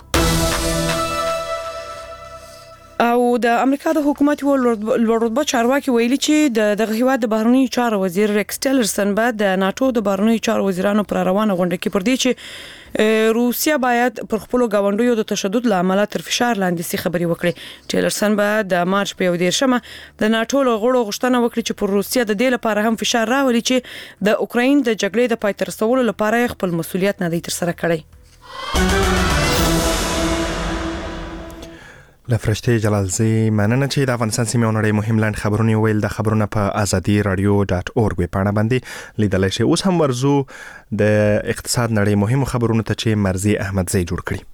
او د امریکا د حکومت لوړ رتبه چارواکي ویلي چې دغه هیواد د بهرنیو چارو وزیر ریکس ټیلرسن به د ناتو د بهرنیو چارو وزیرانو پر روانه غونډه کې پر دې چې روسیا باید پر خپل غونډیو د تشدد لامل تر فشار لاندې سي خبري وکړي. ټیلرسن به د مارچ په 11مه د ناتو له غړو غوښتنه وکړي چې پر روسیا د دې لپاره هم فشار راولي چې د اوکراین د جګړې د پای ته رسولو لپاره خپل مسؤلیت نه دی تر سره کړی. لفرشته جلالزی مننه چې د افغانستان سیمې او نړۍ مهم لاند خبرونه ویل. د خبرونه په azadi.radio.org پاڼه باندې لیدلای شئ. اوس هم ورزو د اقتصاد نړۍ مهم خبرونه ته چې مرزي احمدزی جوړ کړي.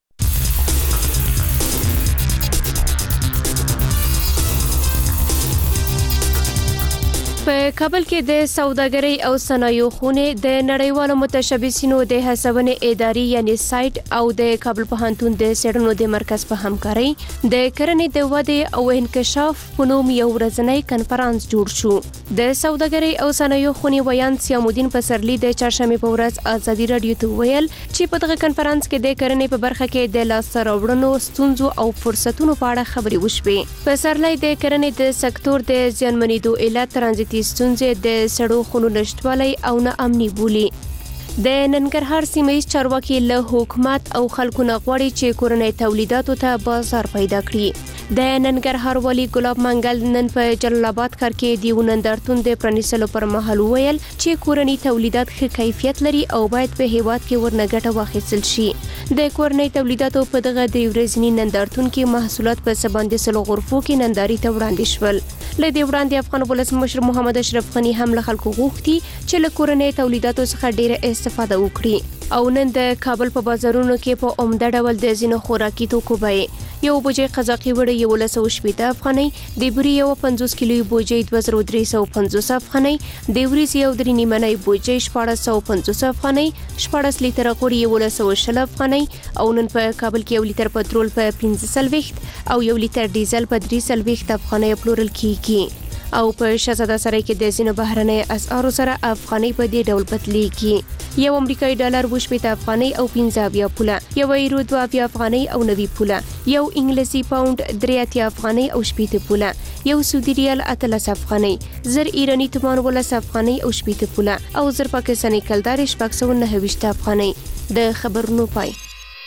په کابل کې د سوداګرۍ او صنایعو خونې د نړیوالو متشبثینو د هڅونې ادارې یعنی سایت او د کابل پوهنتون د څېړنو د مرکز په همکارۍ د کرنې د ودې او انکشاف په نوم یو ورځنی کنفرانس جوړ شو. د سوداګرۍ او صنایعو خونې ویان سیامودین پسرلی د چهارشنبه په ورځ ازادي رادیو ته ویل چې په دغه کنفرانس کې د کرنې په برخه کې د لاسته راوړنو ستونزو او فرصتونو په اړه خبرې وشوې. پسرلی د کرنې د سکتور د زیانمنېدو علت ترانزیت ستونزې د سړو خونو نشټوالی او ناامني بولي. د ننګرهار سیمه چارواکي له حکومت او خلکو نه غواړي چې کورنۍ تولیداتو ته بازار پیدا کړي. د ننګرهار والی ګلاب منګل نن په جلال آباد ښار کې د نندارتون د پرانیستلو پر مهال ویل چې کورنۍ تولیدات ښه کیفیت لري او باید په هیواد کې ورنه ګټه واخیستل شي. د کورنۍ تولیداتو په دغه د ورځنی نندارتون کې محصولات په سباندې سلو غرفو کې ننداري ته وړاندې شول. لدې وړاندې افغان ولسمشر محمد اشرف غنی هم له خلکو غوښتي چې له کورنۍ تولیداتو څخه ډیره استفاده وکړي او نن د کابل په بازارونو کې په عمده ډول د ځینو خوراکي توکو بیې یو بوجي قزاقي وړ 1180 افغانۍ، د بوري یو 50 کیلو بوجي 2350 افغانۍ، د وریځ یو 3 نیمه بوجي 1450 افغانۍ، 14 لیټر غوړي 1160 افغانۍ او نن په کابل کې 1 لیټر پټرول په 15 او 1 لیټر ډیزل په 3 افغانۍ پلورل کیږي. او په شهزاده سرای کې د ځینو بهرنۍ اسعارو سره افغانۍ په دې ډول بدلیږي. یو امریکایي ډالر 80 افغانۍ او 15 پوله، یو یورو 2 افغانۍ او 90 پوله، یو انګلیسي پاوند 3 افغانۍ او 80 پوله، یو سعودي ریال 13 افغانۍ، زر ایرانی تومان 12 افغانۍ او 80 پوله او زر پاکستاني کلدار 629 افغانۍ. د خبرونو پای.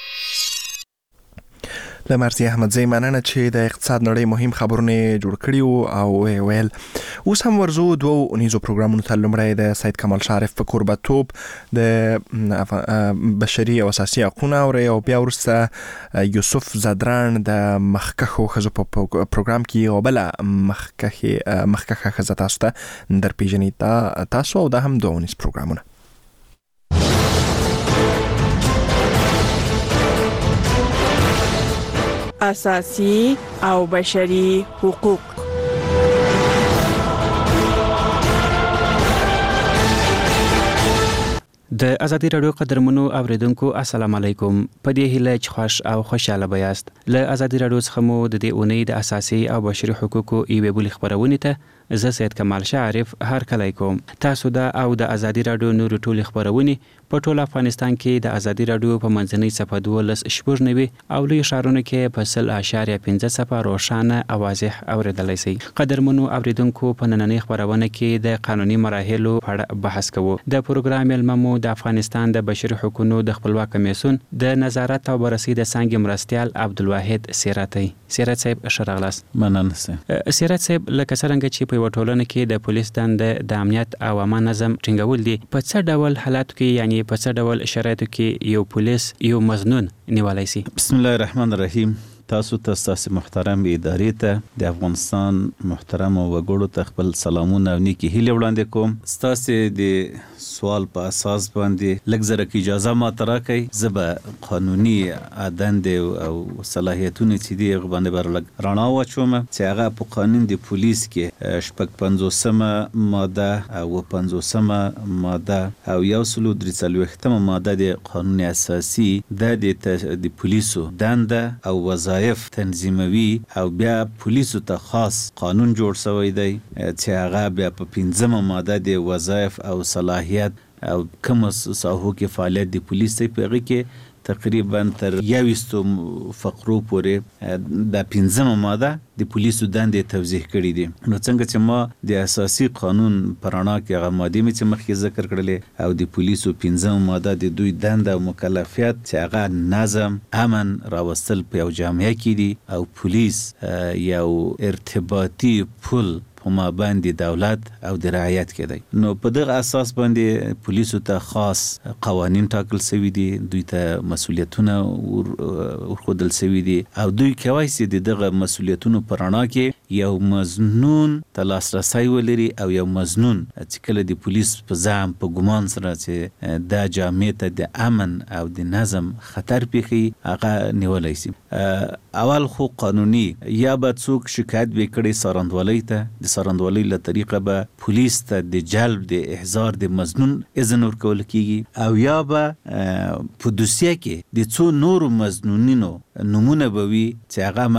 لمرزي احمدزی مننه چې د اقتصاد نړۍ مهم خبرونه جوړ کړي او ویل. اوس هم ورزو دوه اونیزو پروګرامونو ته لومړی د سید کمال شارف په کوربتوب د بشري او اساسي حقوقو او بیا وروسته یوسف زدران د مخکخو خزو په پروګرام کې او بل مخکخه خزه تاسو ته در پیژنې تاسو او د هم دوه اونیز پروګرامونه. اساسي او بشري حقوق. د ازادي رادیو قدرمنو اوریدونکو السلام علیکم. په دې هیله چې خوش او خوشاله بیاست. له ازادي رادیو څخه مو د دې اونۍ د اساسي او بشري حقوقو ایوه بل خبرونه ته زه سید کمال شارف هر کله کوم. تاسو دا او د ازادي رادیو نور ټول خبرونه په ټول افغانستان کې د ازادي رادیو په منځنۍ صفحه 12 او لوی شهرونو کې په 0.15 صفحه روښانه او واضح اوریدلای شئ. قدرمنو اوریدونکو په نننۍ خبرونه کې د قانوني مراحلو په اړه بحث کوو. د پروګرام علممو د افغانستان د بشري حقوقو د خپلواک کمیسیون د نظارت او بررسي د څنګه مرستيال عبدالواحد سیراتی. سیرات صاحب شرغلاس. مننه سه. سیرات صاحب لکه څنګه چې په وټولنه کې د پولیس د امنیت او امان نظم ټینګول دي، په څه ډول حالات کې یعنی په څه ډول شرایطو کې یو پولیس یو مزنون نیولای شي؟ بسم الله الرحمن الرحیم. تاسو ته محترم ادارې ته د افغانستان محترم وګړو ته خپل سلامونه او نیکی هیله وړاندې کوم. تاسو د سوال په اساس باندې لږ زره اجازه ما تراکې زبه قانوني اډند او صلاحیتونه چې دی غوښنه برلګ رانا واچوم چې هغه په قانون د پولیس کې شپږ 50 ماده او 50 ماده او 143 ماده د قانون اساسي د پولیسو دنده او وظایف تنظیموي او بیا پولیسو ته خاص قانون جوړ شوی دی چې هغه بیا په 15 ماده د وظایف او صلاحیت او کوم ساحو کې فعالیت د پولیس په هغه کې تقریبا تر 20 فقرو پورې د 15 ماده د پولیسو دندې توضیح کړې دي. نو څنګه چې ما د اساسي قانون پرانا کې هغه ماده چې مخکې ذکر کړلې او د پولیسو 15 ماده د دوی دنده او مکلفیت چې هغه نظم امن راوستل په یو جامعه کې دي او پولیس یو ارتباطي پل ما باندې دولت او د رعایت کې دی. نو په دغه اساس باندې پولیسو ته خاص قوانین ټاکل شوی دي، دوی ته مسؤلیتونه ورخودل شوی دي او دوی کوي چې دغه مسؤلیتونو پرانا کې یو مزنون ته لاسرسی ولري او یو مزنون چې کله د پولیس په ځام په ګمان سره چې د جامعه ته د امن او د نظم خطر پیخي هغه نیولای شي. اول خو قانوني یا به څوک شکایت وکړي سرندولۍ ته سرندولۍ له طریقه به پولیس ته د جلب د احضار د مزنون اذن ورکول کیږي او یا به په دوسیه کې د څو نور مزنونینو نمونه بوي چې هغه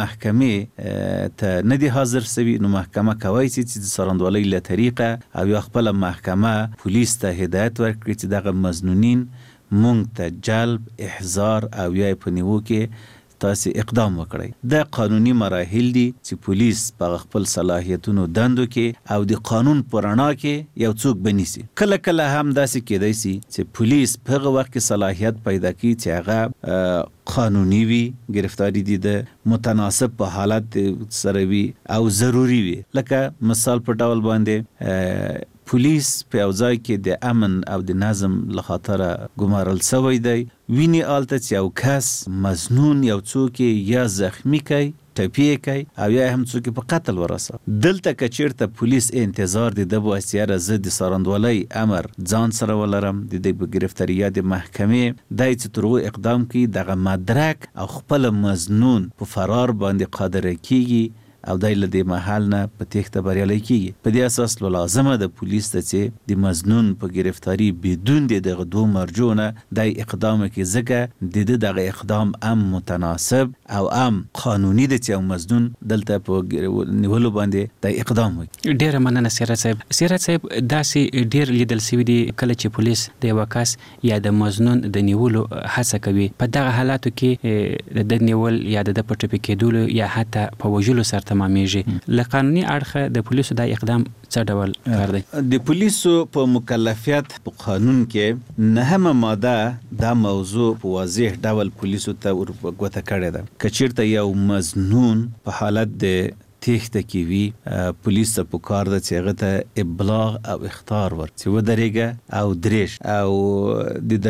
محکمه ته نه دي حاضر سوي. نو محکمه کوي چې د سرندولۍ له طریقه او یا خپل محکمه پولیس ته هدایت ورکړي چې دغه مزنونین مونږ ته جلب احضار او یا په نیو کې تاسو اقدام وکړئ. د قانوني مراحل دي چې پولیس په خپل صلاحیتونو دندو کې او د قانون پرانا کې یو څوک بنيسي. کله کله هم داسې کېدای شي چې پولیس په هغه وخت کې صلاحیت پیدا کړي چې هغه قانوني وي، گرفتاری دي د متناسب په حالت سره وي او ضروری وي. لکه مثال په ډول باندې پولیس په یو ځای کې د امن او د نظم لخاطره ګمارل شوی دی، ویني آلته چې یو کس مظنون یو څوک یا زخمی کوي، ټپي کوي او یا هم څوک په قتل ورسه. دلته که چیرته پولیس انتظار د دبو اسیاره زه د سارندوالۍ امر ځان سره ولرم د دې په ګرفتاري یا د محکمې دای چې تر اقدام کوي دغه مدرک او خپل مظنون په فرار باندې قادر کیږي او دای له دې محل نه په تېښته بریالی کیږي. په دې اساس لازمه ده پولیس ته چې د مظنون په گرفتاری بدون د دغه دوه مرجو نه دای اقدام کوي، ځکه د دغه اقدام هم متناسب او هم قانوني ده چې مظنون دلته په نیولو باندې دای اقدام وکړي. ډیره مننه سیرت صاحب. داسې ډیر لیدل شوي دي کله چې پولیس د یو کس یا د مظنون د نیولو هڅه کوي، په دغه حالاتو کې د نیول یا د په ټپي کېدلو یا حتی په وژلو سره تمامیږي. له قانوني اړخه د پولیسو دا اقدام څه ډول کار دی؟ د پولیسو په مکلفیت په قانون کې 9 ماده دا موضوع په واضح ډول پولیسو ته ورغوته کړې ده. که چیرته یو مظنون په حالت د تېښته کې وي، پولیس ته پکار ده چې هغه ته ابلاغ او اخطار ورکړي چې ودرېږه او درېش او د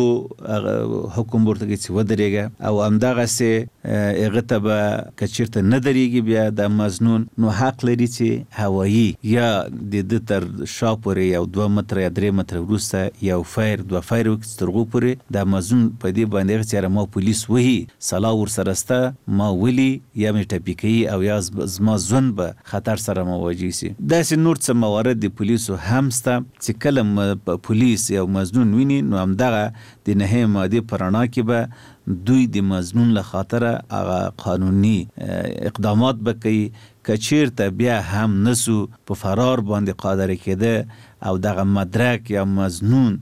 درېدو حکم ورته کوي چې ودرېږه او همدغسې هغه ته به که چیرته نه درېږي بیا د مظنون نو حق لري چې هوایي یا د ده تر شا پورې یو 2 متره یا 3 متره وروسته یو فیر 2 فیر وکړي چې تر هغو پورې د مظنون په دې باندې هغه چې ما پولیس وهي سلا ورسره شته ما ولي یا مې ټپي کوي او یا زما ژوند به خطر سره مواجه شي. داسې نور څه موارد د پولیسو هم شته چې کله پولیس یو مظنون ویني نو همدغه د 9 مادې په رڼا کې به دوی د مظنون له خاطره هغه قانوني اقدامات به کوي. که چیرته بیا هم نسو په فرار باندې قادر کېده او دغه مدرک یا مظنون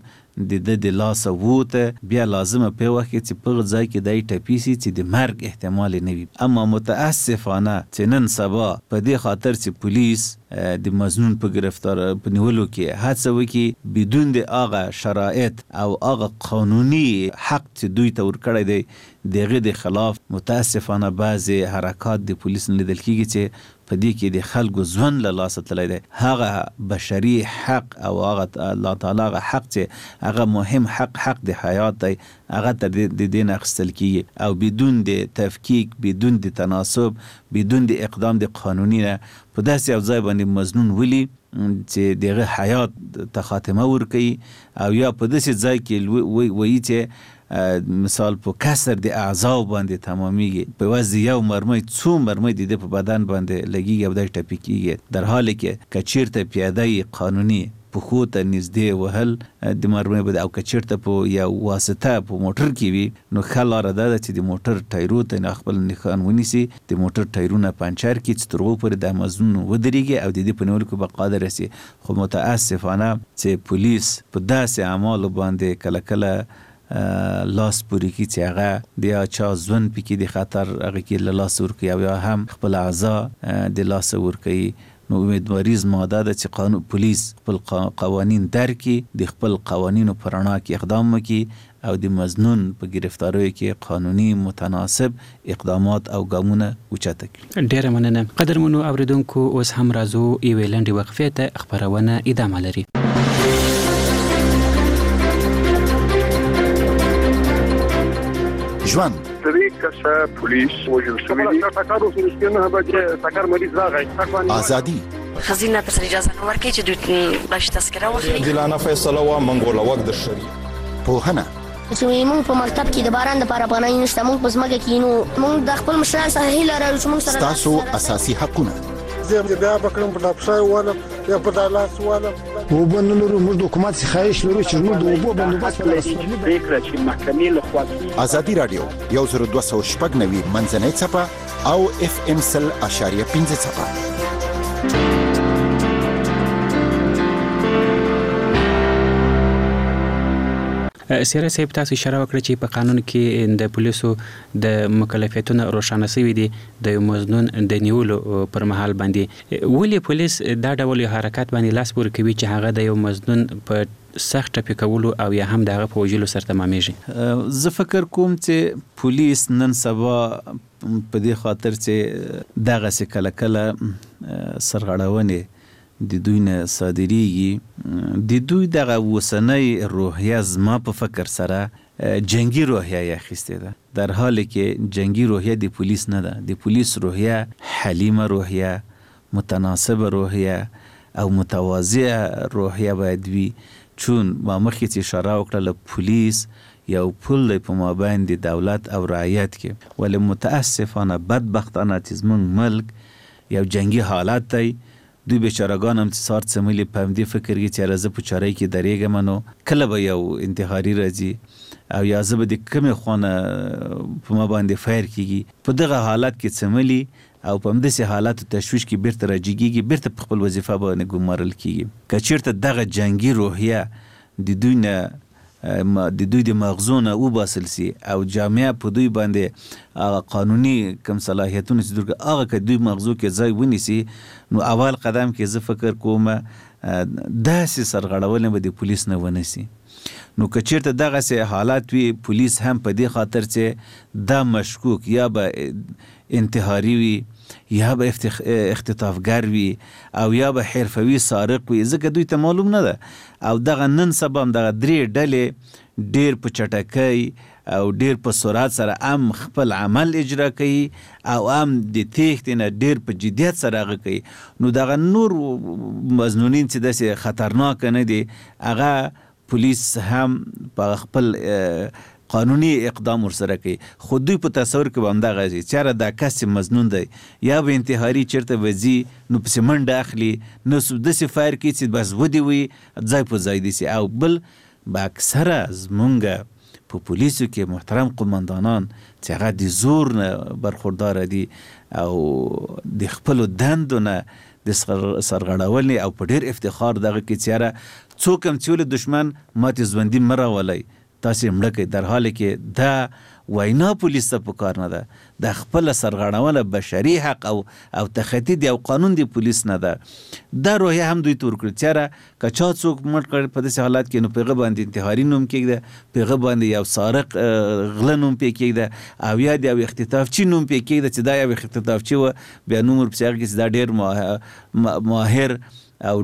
د لاسه ووته، بیا لازمه په وخت کې چې په ځای کې دای ټپي سي چې د مرګ احتمال نه وي. اما متاسفانه چې نن سبا په دې خاطر چې پولیس د مظنون په گرفتار په نیولو کې هڅه وکړي بدون د هغه شرایط او هغه قانوني حق چې دوی ته ورکړی دی دغه د خلاف متاسفانه بعضې حرکات د پولیس نه لیدل کېږي چې په دې کې د خلکو ژوند له لاسه تللی دی. هغه بشري حق او هغه الله تعالی هغه حق چې هغه مهم حق د حیات دی هغه تر د دین اخیستل کېږي او بدون د تفکیک، بدون د تناسب، بدون د اقدام د قانوني نه په داسې یو ځای باندې مظنون ولي چې دغه حیات ته خاتمه ورکوي او یا په داسې ځای کې وایي چې مثال په کسر د اعضاو باندې تمامیږي، په وزن یو مرمۍ څو مرمۍ د دې په بدن باندې لګیږي او دای ټپي کېږي، در حالی کې که چیرته پیاده قانوني پښو ته نږدې وهل د مرمۍ به او که چیرته په یو واسطه په موټر کې وي نو ښه لاره دا ده چې د موټر ټایرو ته خپل نښان ونیسي، د موټر ټایرونه پنچر کړي چې تر هغو پورې د مظنون ودرېږي او د دې په نیولو کې به قادر شي. خو متاسفانه چې پولیس په داسې اعمالو باندې کله کله لاس پورې کړي چې هغه د یا چا ژوند پکې د خطر هغه کې له لاسه ورکوي او یا هم خپل اعضا د لاسه ورکوي. نو امیدواري زما دا ده چې پولیس خپل قوانین درک کړي، د خپل قوانینو په رڼا کې اقدام وکړي او د مظنون په گرفتاریو کې قانوني متناسب اقدامات او ګامونه اوچته کړي. ډیره مننه. قدرمنو اوریدونکو اوس هم راځو یوې لنډې وقفې ته، خبرونه ادامه لري. ژوند کسه پولیس وژل شوی دي. ټکر وسو نه بچ ټکر مریض راغی. ازادي خزینه پر اجازه نه ورکړي چې دوی باش تذکره واخلي. دلانه فیصله وا منګول وخت د شری پوهنه چې موږ په مکتب کې د باران د لپاره پناه نشته، موږ په ځمکه کې نو موږ د خپل مشران سره هیله لرو چې موږ سره تاسو اساسي حقونه زه بیا بکرم په ډاپسای والا یا په دالاس والا وبنلو موږ د حکومت خواهش لرو چې موږ د وبو بندوبست ولرو. فکر چې محکمې له خوا ازادي رادیو 1290 منځنۍ چپه او FM 100.5 چپه. سیاره صاحب تاسو اشاره وکړه چې په قانون کې د پولیسو د مکلفیتونو روښانه شوي دي د مظنون د نیولو پر مهال باندې. ولې پولیس دا ډول حرکت باندې لاس پورې کوي چې هغه د یو مظنون په سخت ټپي کولو او یا هم دغه په وژلو سره تمامیږي؟ زه فکر کوم چې پولیس نن سبا په دې خاطر چې دغه څه کله کله سرغړونې د دوی نه صادریږي د دوی دغه وسنۍ روحیه زما په فکر سره جنگی روحیه یې اخیستې ده، در حالی کې جنگی روحیه د پولیس نه ده. د پولیس روحیه حلیمه روحیه، متناسبه روحیه او متواضعه روحیه باید وي، چون ما مخکې چې اشاره وکړه پولیس یو پل دی په مابین د دولت او رعیت کې، ولی متاسفانه بدبختانه چې زموږ ملک یو جنگی حالت دی. دوی بیچارهګان هم چې سار څملي په همدې فکر کې چې یاره زه په چارۍ کې درېږم نو کله به یو انتحاري راځي او یا زه به د کومې خوا نه په ما باندې فایر کېږي. په دغه حالت کې څملي او په همداسې حالاتو تشویش کې بیرته راجګېږي، بیرته په خپل وظیفه باندې ګمارل کېږي. که چېرته دغه جنګي روحیه د دوی نه د دوی د مغزو نه وباسل سي او جامعه په دوی باندې قانوني کم صلاحیتونه چې دوی هغه که دوی مغزو کې ځای ونیسي، نو اول قدم کې زه فکر کوم داسې سرغړونه به د پولیس نه ونیسي. نو که چېرته دغسې حالات وي، پولیس هم په دې خاطر چې دا مشکوک یا به انتحاري وي یا به اختطافگر وي او یا به حرفوي سارق وي، ځکه دوی ته معلوم نه ده. او دغه نن سبا هم دغه درې ډلې ډېر په چټکۍ او ډېر په سرعت سره هم خپل عمل اجرا کوي او هم د تېښتې نه ډېر په جدیت سره هغه کوي. نو دغه نور مظنونین چې داسې خطرناکه نه دي، هغه پولیس هم په خپل قانوني اقدام ورسره کوي. خو دوی په تصور کې به همدغه شي چېرې دا کس چې مظنون دی یا به انتحاري چېرته به ځي نو پسې منډه اخلي، نو داسې فایر کوي چې بس ودې وي ځای په ځای دي سي. او بل به اکثره زمونږ په پولیسو کې محترم قماندانان چې هغه د زور نه برخورداره دي او د خپلو دندو نه د سرغړونې او په ډېر افتخار دغه کې چېرې څوک هم چې ولې دشمن ماتې ژوندي مه راولئ، تاسې مړه کوي. در حالی کې دا وینا پولیس ته پکار نه ده، د خپله سرغړونه بشري حق او تخطي دی او قانون دی پولیس نه ده. دا روحیه هم دوی ته ورکړي چېرې که چا څوک مړ کړي په داسې حالات کې نو په هغه باندې انتحاري نوم کېږده، په هغه باندې یو سارق غله نوم پې کېږده او یا د یو اختطافچي نوم پې کېږده چې دا یو اختطافچي وه، بیا نوم ورپسې هغه کې چې دا ډېر ماهر او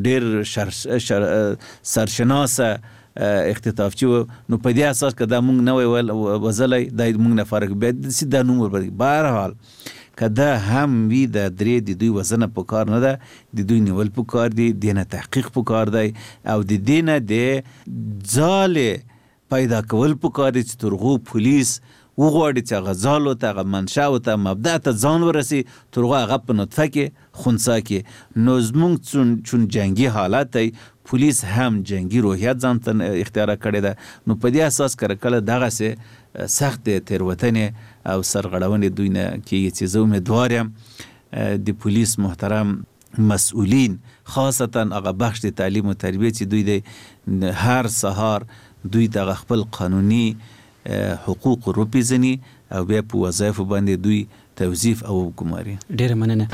ډېر سرشناسه اختطافچي و. نو په دې اساس که دا مونږ نه وی وزلی دا مونږ نه فرق بیا داسې دا نوم وربدي. بهرحال که دا هم وي د درې د دوی وزنه په کار نه ده، د دوی نیول په کار دي، دې نه تحقیق په کار دی او د دې نه د ځالې پیدا کول په کار دي چې ترغو پولیس وغواړي چې هغه ځالو ته هغه منشاو ته مبدع ته ځان ورسي، ترغو هغه په نطفه کې خنثی کې. نو زمونږ چون جنگي حالت دی، پولیس هم جنگي روحیت ځان ته اختیاره کړې ده. نو په دې اساس کله دغسې سخت تېروتنې او سرغړونې دوی نه کېږي چې زه امیدوار یم د پولیس محترم مسئولین خاصتا هغه بخش د تعلیم و تربیه چې دوی د هر سهار دوی دغه خپل قانوني حقوق روپیژني او بیا په وظایفو باندې دوی توظیف او ګماري. ډېره مننه.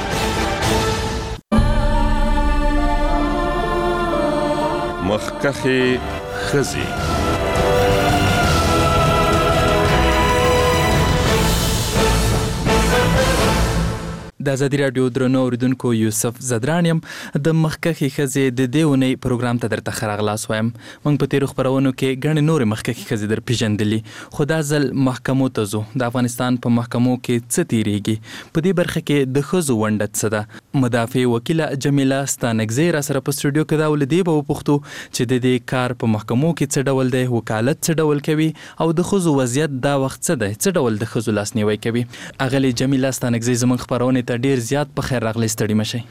مخکښې ښځې. د ازادي راډیو درنو اوریدونکو یوسف زدران یم. د مخکښې ښځې د دې اونۍ پروګرام ته درته ښه راغلاست وایم. موږ په تېرو خپرونو کې ګڼې نورې مخکښې ښځې در پېژندلي، خو دا ځل محکمو ته ځو. د افغانستان په محکمو کې څه تېرېږي؟ په دې برخه کې د ښځو ونډه څه ده؟ مدافع وکیله جمیله ستانکزی را سره په سټوډیو کې دا ولې دې به وپوښتو چې د دې کار په محکمو کې څه ډول دی، وکالت څه ډول کوي او د ښځو وضعیت دا وخت څه دی، څه ډول د ښځو لاسنیوی کوي. اغلې جمیله ستانکزی زموږ خپرونې ته ډېر زیات په خیر راغلی، ستړي مشئ.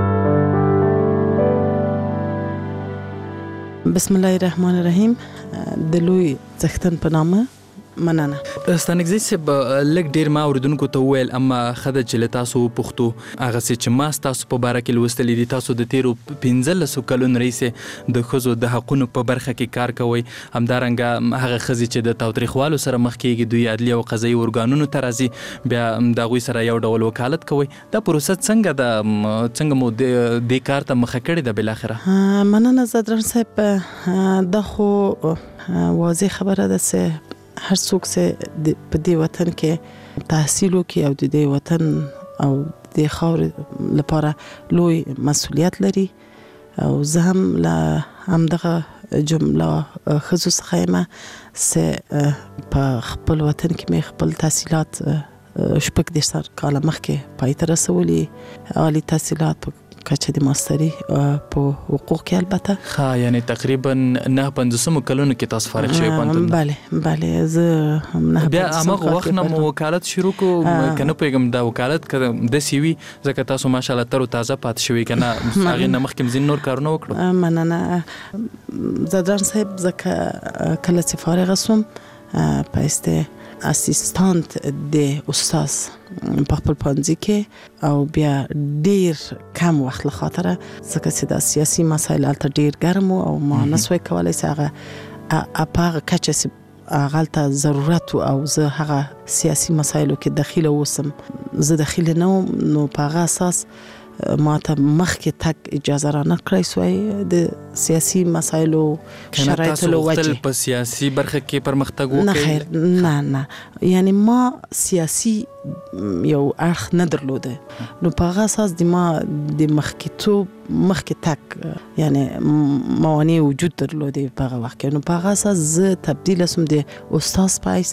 بسم الله الرحمن الرحیم. د لوی څښتن په نامه مننه. ستانکزی صاحب لږ ډېر ما اوریدونکو ته وویل، اما ښه ده چې له تاسو وپوښتو هغسې چې ما ستاسو په باره کې لوستلي دي. تاسو د تېرو 15 کلونو راهیسې د ښځو د حقونو په برخه کې کار کوئ، همدارنګه هغه ښځې چې د تاوتریخوالو سره مخ کېږي دوی عدلي او قضایي ارګانونو ته راځي، بیا د هغوی سره یو ډول وکالت کوئ. دا پروسه څنګه ده؟ څنګه مو دې کار ته مخه کړې ده بالاخره؟ مننه زدران صاحب. دا خو واضح خبره ده چې هر څوک چې په دې وطن کې تحصیل وکړي او د دې وطن او د خاورې لپاره لوی مسؤلیت لري، او زه هم له همدغه جمله خصوص څخه سه په خپل وطن کې مې خپل تحصیلات شپږ دېرش کاله مخکې پای ته رسولي، عالی تحصیلات په کچه د ماستري په حقوق کې البته. ها یعنی تقریبا 9 کلونو کې تاسو فارغ شوی پوهنتون؟ بله زه هم بیا هغه وخت نه مو وکالت شروع کو کنه پیغام د وکالت د سی وی ځکه تاسو ماشاءالله تر تازه پات شوی کنه هغه نه مخکې زین نور کارونه وکړو. مننه زدران صاحب ځکه کله چې فارغ شوم پایسته اسیستانت د استاد په خپل پوهنځي کې او بیا ډیر کم وخت له خاطره ځکه چې د سیاسي مسایل الته ډیر ګرم او ما نسوي کولای چې هغه اپاغه کچه چې هغه ضرورت او زه هغه سیاسي مسایلو کې داخله وسم، زه داخله نو په هغه اساس ما ته مخکې تک اجازه را نه کړی سوی د سیاسي مسایلو شرایطو له وجې په سیاسي برخه کې پرمختګ وکړي. نه خیر نه یعنی ما سیاسي یو اړخ نه درلوده، نو په هغه اساس د ما د مخکې تک یعنی موانع وجود درلوده په هغه وخت کې، نو په هغه اساس زه تبدیل شوم د استاد پایس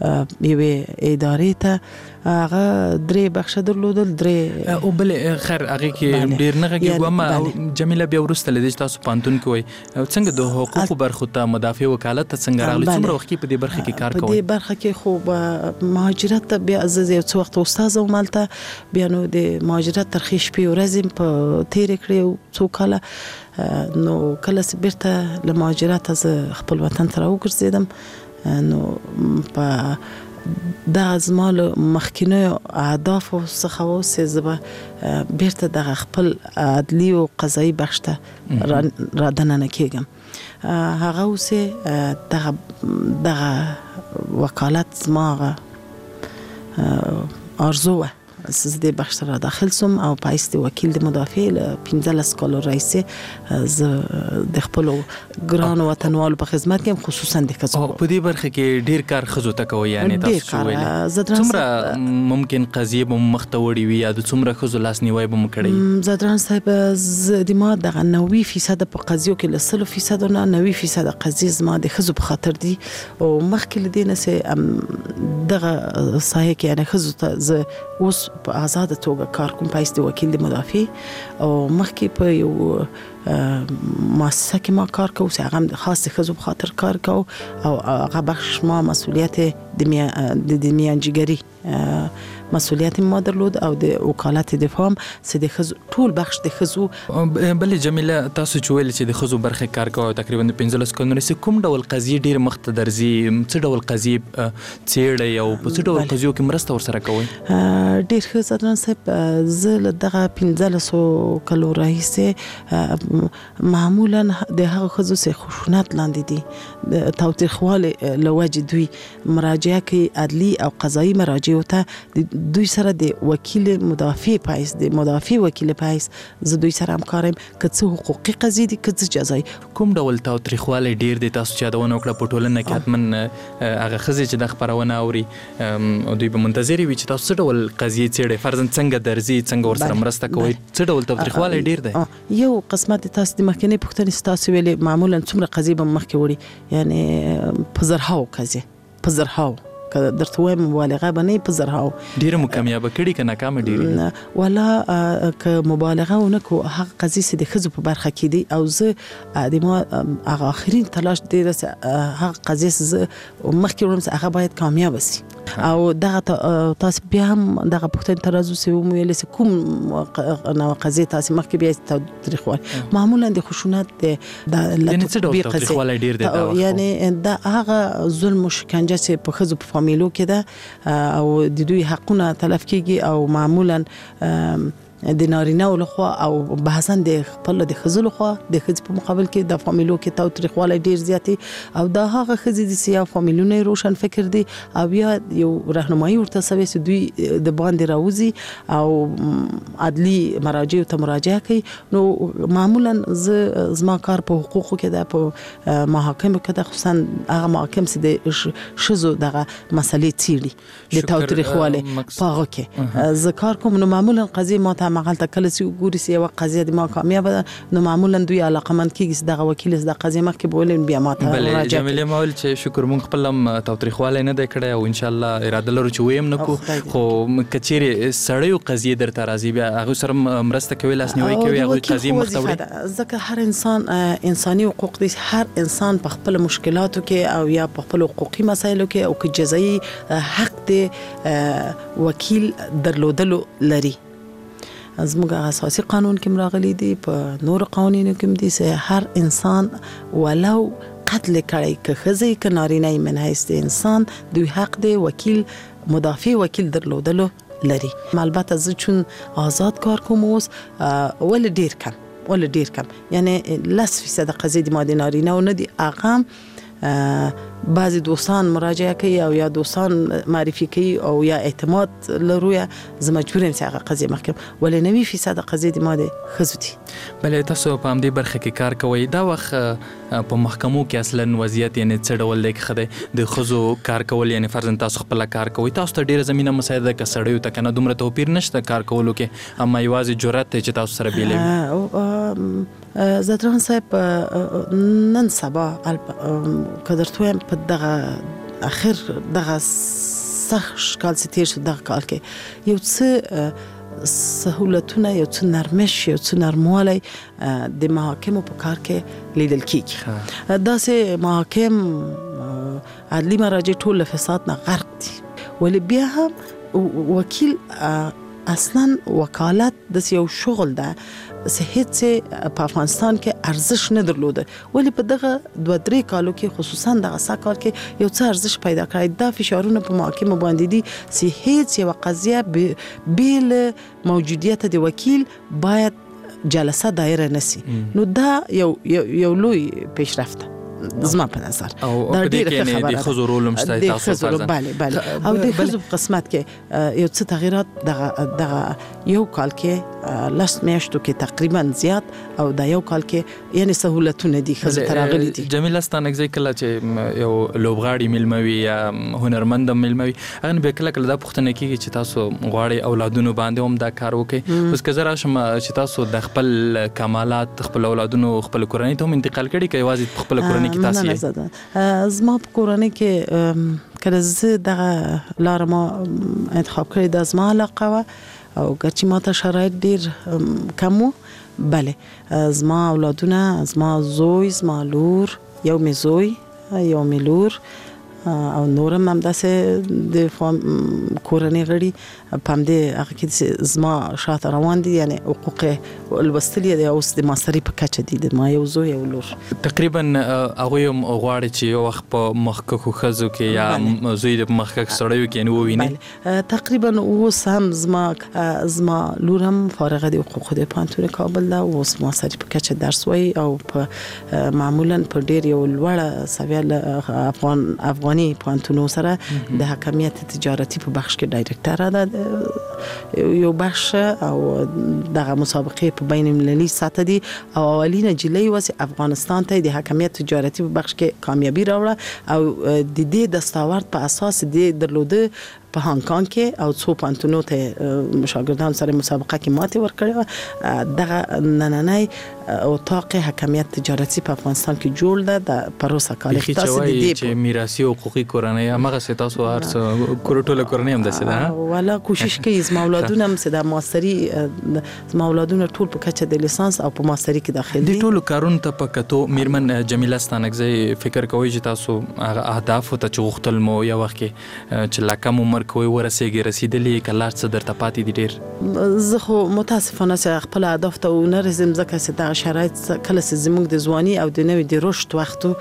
یوې ادارې ته، هغه 3 بخشه درلودل 3 او بل خیر هغه کې ډیر نه غږی ومه جمیله بیا ورسته لدی تاسو پانتون کوي څنګه د حقوقو برخو ته مدافع وکالت څنګه راغلی څومره وخت په دې برخه کې کار کوي؟ په دې برخه کې خو مهاجرت ته بیا از یو څو وخت استاد ومالته بیا نو د مهاجرت ترخیش په ورځم په تیر کړو څو کاله، نو کله چې بیرته له مهاجرت از خپل وطن ته راوګرځیدم نو په دا زمال مخکینه اهداف څخه و چې زه بیرته د خپل عدلی او قضایي بخشته را دننه کېږم. هغه اوسه دغه وکالت زما آرزو از دې بخش را داخل سوم او پایست وکیل د مدافع له 15 کالو رئیس ز د خپل ګران وطنوالو په خدمت کې خصوصا د خزو په دې برخه کې ډیر کار خزو ته کوي، یعنی تاسو ویل څومره ممکن قضیه به مختوړي وي یا د څومره خزو لاس نیوي به مکړي؟ زدران صاحب د ما دغه 90% په قضیو کې له 100% نه 90% قضیه زما د خزو په خاطر دي او مخکې لدینه سه دغه صحیح کې یعنی خزو ته ز اوس په آزاد توګه کار کوم پایست وکیل د مدافع او مخکې په یو مؤسسه کې ما کار کوم چې هغه خاص خزو په خاطر کار کوم او هغه بخش ما مسؤلیت د میانجیګری مسؤلیت ما درلود او د وکالت دفاع چې د خزو ټول بخش د خزو. بل جمیله تاسو چویل چې د خزو برخه کار کوي تقریبا 15 کلونو رسې کوم ډول قضیه ډیر مخته درځي څه ډول قضیه څېړي او په څه ډول قضیو کې مرسته ورسره کوي؟ ډیر ښه زدران صاحب زه دغه 15 کلو راهیسې معمولا د هغه خزو سه خشونت لاندې دي تاوتریخواله لوجه دوی مراجعه کوي عدلی او قضایي مراجعه ته دوی سره د وکیل مدافع پایس د مدافع وکیل پایس زه دوی سره همکارم که څه حقوقي قضیې دي که څه جزایي. کوم ډول تاوتریخواله ډیر دي تاسو چې دا ونه وکړه په ټولنه کې حتمن هغه خزې چې د خبرونه اوري او دوی به منتظر وي چې تاسو څه ډول قضیې څېړئ فرضاً څنګه درځي څنګه ورسره مرسته کوئ څه ډول تاوتریخواله ډیر دی؟ یو قسمت تاسو د مخکنی پوښتنې تاسو ویلې معمولا څومره قضیې به مخکې وړي یعنی په زرهاو قضیې په زرهاو که درته وایم مبالغه باندې په زرهاو ډیره مکمله کړي که ناکامه ډیره ولا که مبالغه ونکو هغه قضیه د خزو په برخه کې دي او زه د ما هغه اخرین تلاش دی هغه قضیه زه مخکې ورم هغه باید کامیاب شي او دغه تاسو بیا هم دغه پښتون ترازو سه مو ویل سه کوم نو قضیه تاسو مخکې بیا تاریخ معمولا د خشونت د لټبي قضیه یعنی دا هغه ظلم او شکنجه چې په خزو په فامیلو کې ده او د دوی حقونه تلف کیږي او معمولا د نارینه لخوا او بحثاً د خپل د خزو لخوا د خزو په مقابل کې د فامیلو کې تاوتریخواله ډیر زیاتی او دا هغه خزې د سیاو فامیلونه روشن فکر دي او بیا یو راهنمایي ورته سوي چې دوی د باندې راوځي او عدلی مراجع ته مراجعه کوي. نو معمولا زما کار په حقوقو کې ده په محاکمو کې ده خصوصا هغه محاکم چې د شزو دغه مسلې څیړي د تاوتریخواله په هغه کې زه کار کوم. نو معمولا قضیه ما ته مغالته کله چې ګوري سي یو قضیه د ما کامیاب نو معمولا دوی علاقمند کیږي دغه وکیل د قضیه مخکې بولین بیا ماته بل جمیله مول چې شکر مونږ خپل توتریخواله نه د کړه او ان شاء الله اراده لرو چې ویم نکو خو کچيري سړیو قضیه در ترازی بیا هغه سره مرسته کوي لاس نیوي کوي هغه قضیه مختوي ځکه هر انسان انساني حقوق دي هر انسان په خپل مشکلاتو کې او یا په خپل حقوقي مسایلو کې او کې جزایي حق دی وکیل درلودلو لري زموږ اساسي قانون کې مراغلي دي په نور قوانینو کې دي چې هر انسان ولو قتل کړي که خزي که نارینه من هست انسان دوی حق دی وکیل مدافع وکیل درلودلو لري البته زه چون آزاد کار کوم اوس ول ډیر کم یعنی 10% قضیه د ماده نارینه و نه دي اقام بعضی دوستان مراجعه کوي او یا دوستان معرفي کوي او یا اعتماد لروي زه مجبور یم چې هغه قضیه محکم ولې 90% قضیه د ماده خزو دي بلې تاسو په همدې برخه کې کار کوي دا وخت په محکمو کې اصلا وضعیت یعنی څه ډول دی خدای د خزو کار کول یعنی فرض تاسو خپل کار کوي تاسو ته ډیره زمينه مساعده کسړیو ته کنه دومره توپیر نشته کار کولو کې اما یوازې جرأت چې تاسو سره بیلوي زدران صاحب نن سبا قدرتویم په دغه اخر دغه سخت کال ستیر شو دغه کال کې یو څه سهولتونه یو څه نرمش یو څه نرموالی د محاکمو په کار کې لیدل کیږي دا سه محاکم عدلی مراجع ټول فساد نه غرق دي ولې بیا هم وکیل اصلا وکالت د یو شغل ده هیڅ په افغانستان کې ارزش نه درلوده ولی په دغه 2-3 کالو کې خصوصا دغه سکال کې یو څه ارزش پیدا کړی دا فشارونه په محاکمه باندې دي چې هیڅ یو قضیه بیل موجودیت د وکیل باید جلسه دایره نسی نو دا یو لوی پیشرفت زما په نظر دا ډیره خبره ده د خزو رول مشته تاسو فرضاً بله او د خزو په قسمت کې یو څه تغیرات دغه یو کال کې لاست میاشتو کې تقریبا زیات او دا یو کال کې یعنی سہولتونه دي خزو تراغلي دي جمیل استانک ځای کله چې یو لوبغاړي ملموي یا هنرمند ملموي هغه به کله دا پوښتنه کیږي چې تاسو غواړي اولادونو باندې هم دا کار وکړي اوس که زه راشم چې تاسو د خپل کمالات خپل اولادونو خپل کورنۍ ته هم انتقال کړي که یوازې خپل کورنۍ نه زما په کورنۍ کې کله زه دغه لار ما انتخاب کړی د زما علاقه و او ګرچې ماته شرایط ډیر کم و بله زما اولادونه زما زوی زما لور یو می زوی یو می لور او نورم هم داسې د کورنۍ غړي په همدې هغه کې زما شاته روان دي یعنی حقوق لوستلي دي اوس د ماستري په کچه دي د ما یو زوی یو لور تقریبا هغه هم غواړي چې یو وخت په محقق خزو کې یا زوی د محقق سړیو کې نو ویني تقریبا اوس هم زما لور هم فارغه دي حقوق د پانتون کابل ده اوس ماستري په کچه درس وایي او په معمولا په ډیر یو لوړه سویه افغاني پانتونو سره د حکمیت تجارتي په بخش کې ډایرکټر ده یو بخش او دغه مسابقه په بین المللي سطح دي او اولینه جلی واسه افغانستان ته د حکمیت تجارتي په بخش کې کامیابی راوړه او د دې دستاورد په اساس د درلوده په هانګ کانګ کې او څو پانتونو ته شاګردان سره مسابقه کې ماته ورکړه دغه نننۍ اتاق حکمیت تجارتي په افغانستان کې جوړ ده د پروسه کال تاسو د دې چې میراثي حقوقي کورنۍ هغه تاسو هر څه کورټوله کورنۍ هم دسه ده ولا کوشش کوي زما اولادونه هم سده ماستري زما اولادونه ټول په کچه د لیسانس او په ماستري کې داخلي دي ټول کارونه ته په کتو میرمن جمیله استانک زې فکر کوي چې تاسو اهداف ته چغختل مو یا وخت چې لکم عمر کوي ورسېږي رسیدلې کلار څه درته پاتې دي ډیر زه خو متاسفانه چې خپل اهداف ته ونرسم ځکه چې دا شرایط کله چې زموږ د ځواني او د نوې د رشد وختو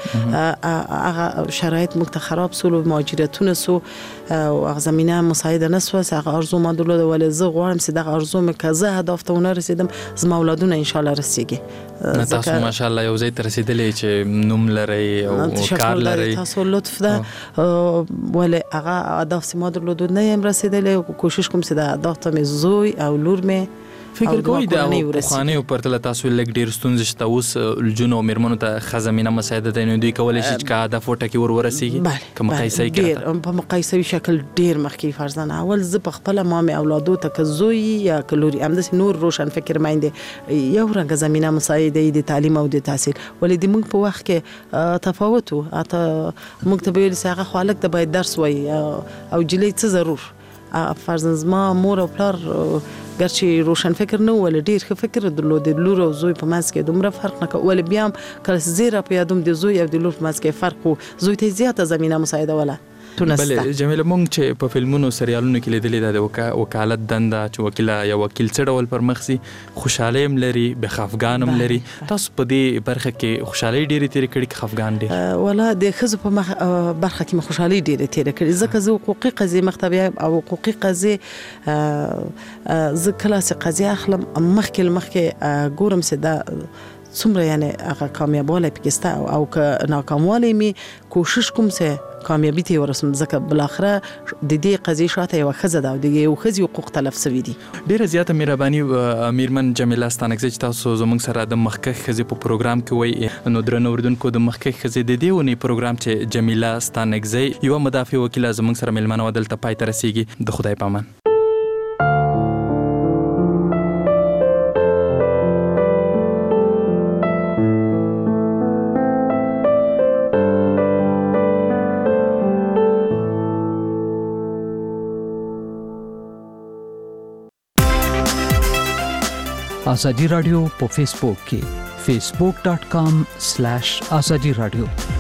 هغه شرایط موږ ته خراب سول مهاجرتونه سو او هغه زمينه مساعده نسوه هغه ارزو ما درلوده ولې زه غواړم چې دغه ارزو مې کزه اهداف ته ونرسیدم زما اولادونه ان شاء الله رسیږي تاسو ماشاءالله یو ځای ته رسیدلې چې نوم لري او کار لري تاسو لطف ده ولې هغه اهداف ما درلوده نه يم رسیدلې کوشش کوم چې د اهداف ته زوی او لور مې فکر کوي د خوانې پر تل تاسو لګ ډیر ستونزې شته اوس الجنو مرمنو ته خزمینه مساعده ده نو دوی کولای شي چې دا فوټه کې ورسیږي کوم مقایسه ډیر په مقایسوي شکل ډیر مخکې فرضاً اول ز په خپل مامي اولادو ته کزوی یا کلوري امدس نور روشن فکر مایند یو رنګ زمينه مساعده د تعلیم او د تحصیل ولې د موږ په وخت کې تفاوت اته موږ ته ویل ساغه خالق ته باید درس وای او جلی څه ضرور فرضاً ما مور او پلار ګرچې روشن فکر نه ول ډیر ښه فکر درلود لور او زوی په منځ کې دومره فرق نه کول بیا هم کله زیره په یادوم د زوی او د لور په منځ کې فرق وو زوی ته زیاته زمينه مساعده ولا بله جمیله مونږ چې په فلمونو سریالونو کې لیدلې د وکالت دنده چې وکیل یا وکیل څه ډول پر مخ سي خوشاله هم لري به خفګان هم لري تاسو په دې برخه کې خوشاله ډېری تیر کړي خفګان ډېر ولا د خزو په برخه کې خوشاله ډېری تیر کړي ځکه زه حقوقي قضیه مکتب او حقوقي قضیه ز کلاس قضیه اخلم مخکې ګورم سي دا څومره یعنی هغه کامیابواله پکسته او که ناکامواله می کوشش کوم سه کامیابی ته ورسم ځکه بل اخره د دې قضیه شاته یو خزه دا د یو خزي حقوق تلف سوي دي ډیره زیاته مهرباني میرمن جمیله ستانکزی چې تاسو زموږ سره د مخکخ خزي په پروګرام کې وای نو درنو وردونکو د مخکخ خزي د دیونی پروګرام چې جمیله ستانکزی یو مدافع وکیل زموږ سره ملمنه ودلته پای ته رسیږي د خدای پامان آزادی رادیو په فیسبوک کې facebook.com/azadi radio